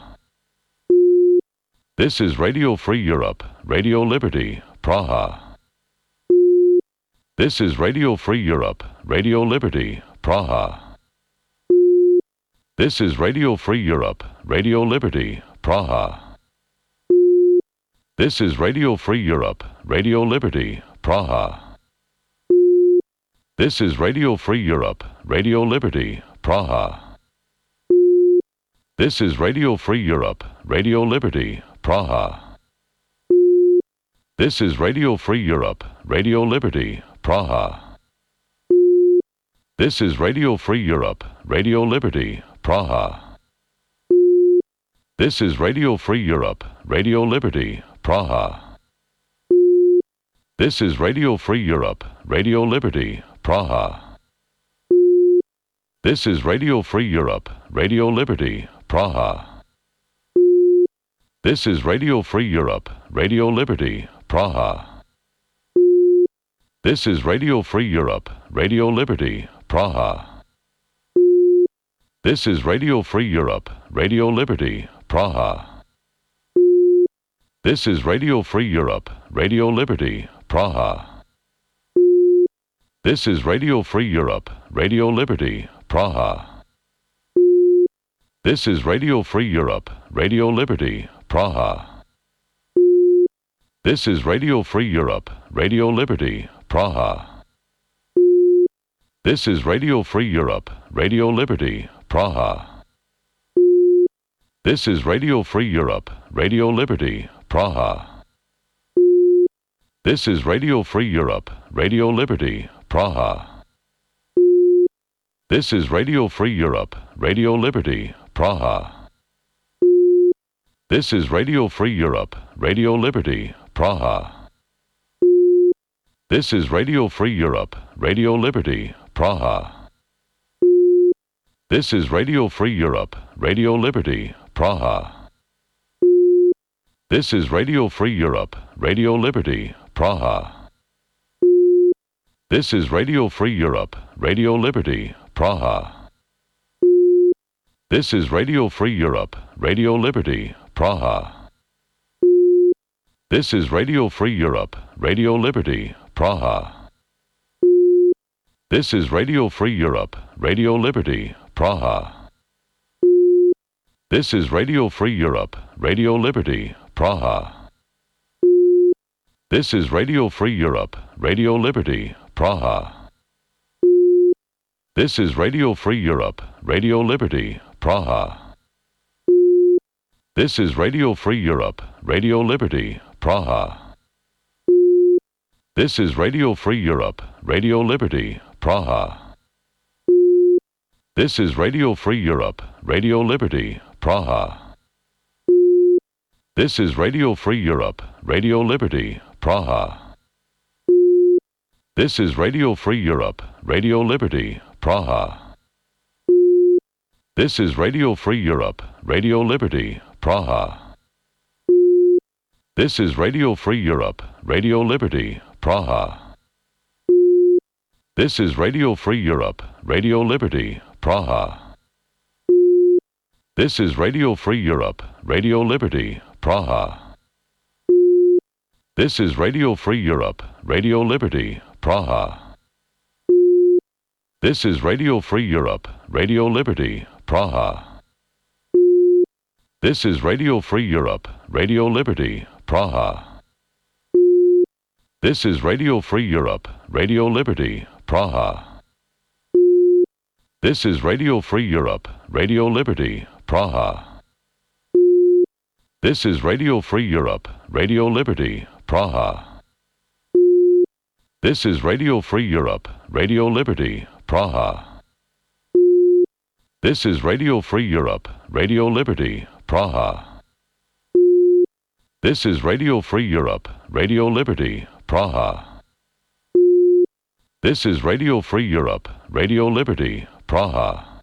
This is Radio Free Europe, Radio Liberty, Praha. This is Radio Free Europe, Radio Liberty, Praha. This is Radio Free Europe, Radio Liberty, Praha. This is Radio Free Europe, Radio Liberty, Praha. This is Radio Free Europe, Radio Liberty, Praha. This is Radio Free Europe, Radio Liberty, Praha. This is Radio Free Europe, Radio Liberty, Praha. This is Radio Free Europe, Radio Liberty, Praha. This is Radio Free Europe, Radio Liberty, Praha. This is Radio Free Europe, Radio Liberty, Praha. This is Radio Free Europe, Radio Liberty, Praha. This is Radio Free Europe, Radio Liberty, Praha. This is Radio Free Europe, Radio Liberty, Praha. This is Radio Free Europe, Radio Liberty, Praha. This is Radio Free Europe, Radio Liberty, Praha. This is Radio Free Europe, Radio Liberty, Praha. This is Radio Free Europe, Radio Liberty, Praha. This is Radio Free Europe, Radio Liberty, Praha. This is Radio Free Europe, Radio Liberty, Praha. This is Radio Free Europe, Radio Liberty, Praha. This is Radio Free Europe, Radio Liberty, Praha. This is Radio Free Europe, Radio Liberty, Praha. This is Radio Free Europe, Radio Liberty, Praha. This is Radio Free Europe, Radio Liberty, Praha. This is Radio Free Europe, Radio Liberty, Praha. This is Radio Free Europe, Radio Liberty, Praha. This is Radio Free Europe, Radio Liberty, Praha. This is Radio Free Europe, Radio Liberty, Praha. This is Radio Free Europe, Radio Liberty, Praha. This is Radio Free Europe, Radio Liberty, Praha. This is Radio Free Europe, Radio Liberty, Praha. This is Radio Free Europe, Radio Liberty, Praha. This is Radio Free Europe, Radio Liberty, Praha. This is Radio Free Europe, Radio Liberty, Praha. This is Radio Free Europe, Radio Liberty, Praha. This is Radio Free Europe, Radio Liberty, Praha. This is Radio Free Europe, Radio Liberty, Praha. This is Radio Free Europe, Radio Liberty, Praha. This is Radio Free Europe, Radio Liberty, Praha. This is Radio Free Europe, Radio Liberty, Praha. This is Radio Free Europe, Radio Liberty, Praha. This is Radio Free Europe, Radio Liberty, Praha. This is Radio Free Europe, Radio Liberty, Praha. This is Radio Free Europe, Radio Liberty, Praha. This is Radio Free Europe, Radio Liberty, Praha. This is Radio Free Europe, Radio Liberty, Praha. This is Radio Free Europe, Radio Liberty, Praha. This is Radio Free Europe, Radio Liberty, Praha. This is Radio Free Europe, Radio Liberty, Praha. This is Radio Free Europe, Radio Liberty, Praha. This is Radio Free Europe, Radio Liberty, Praha. This is Radio Free Europe, Radio Liberty, Praha.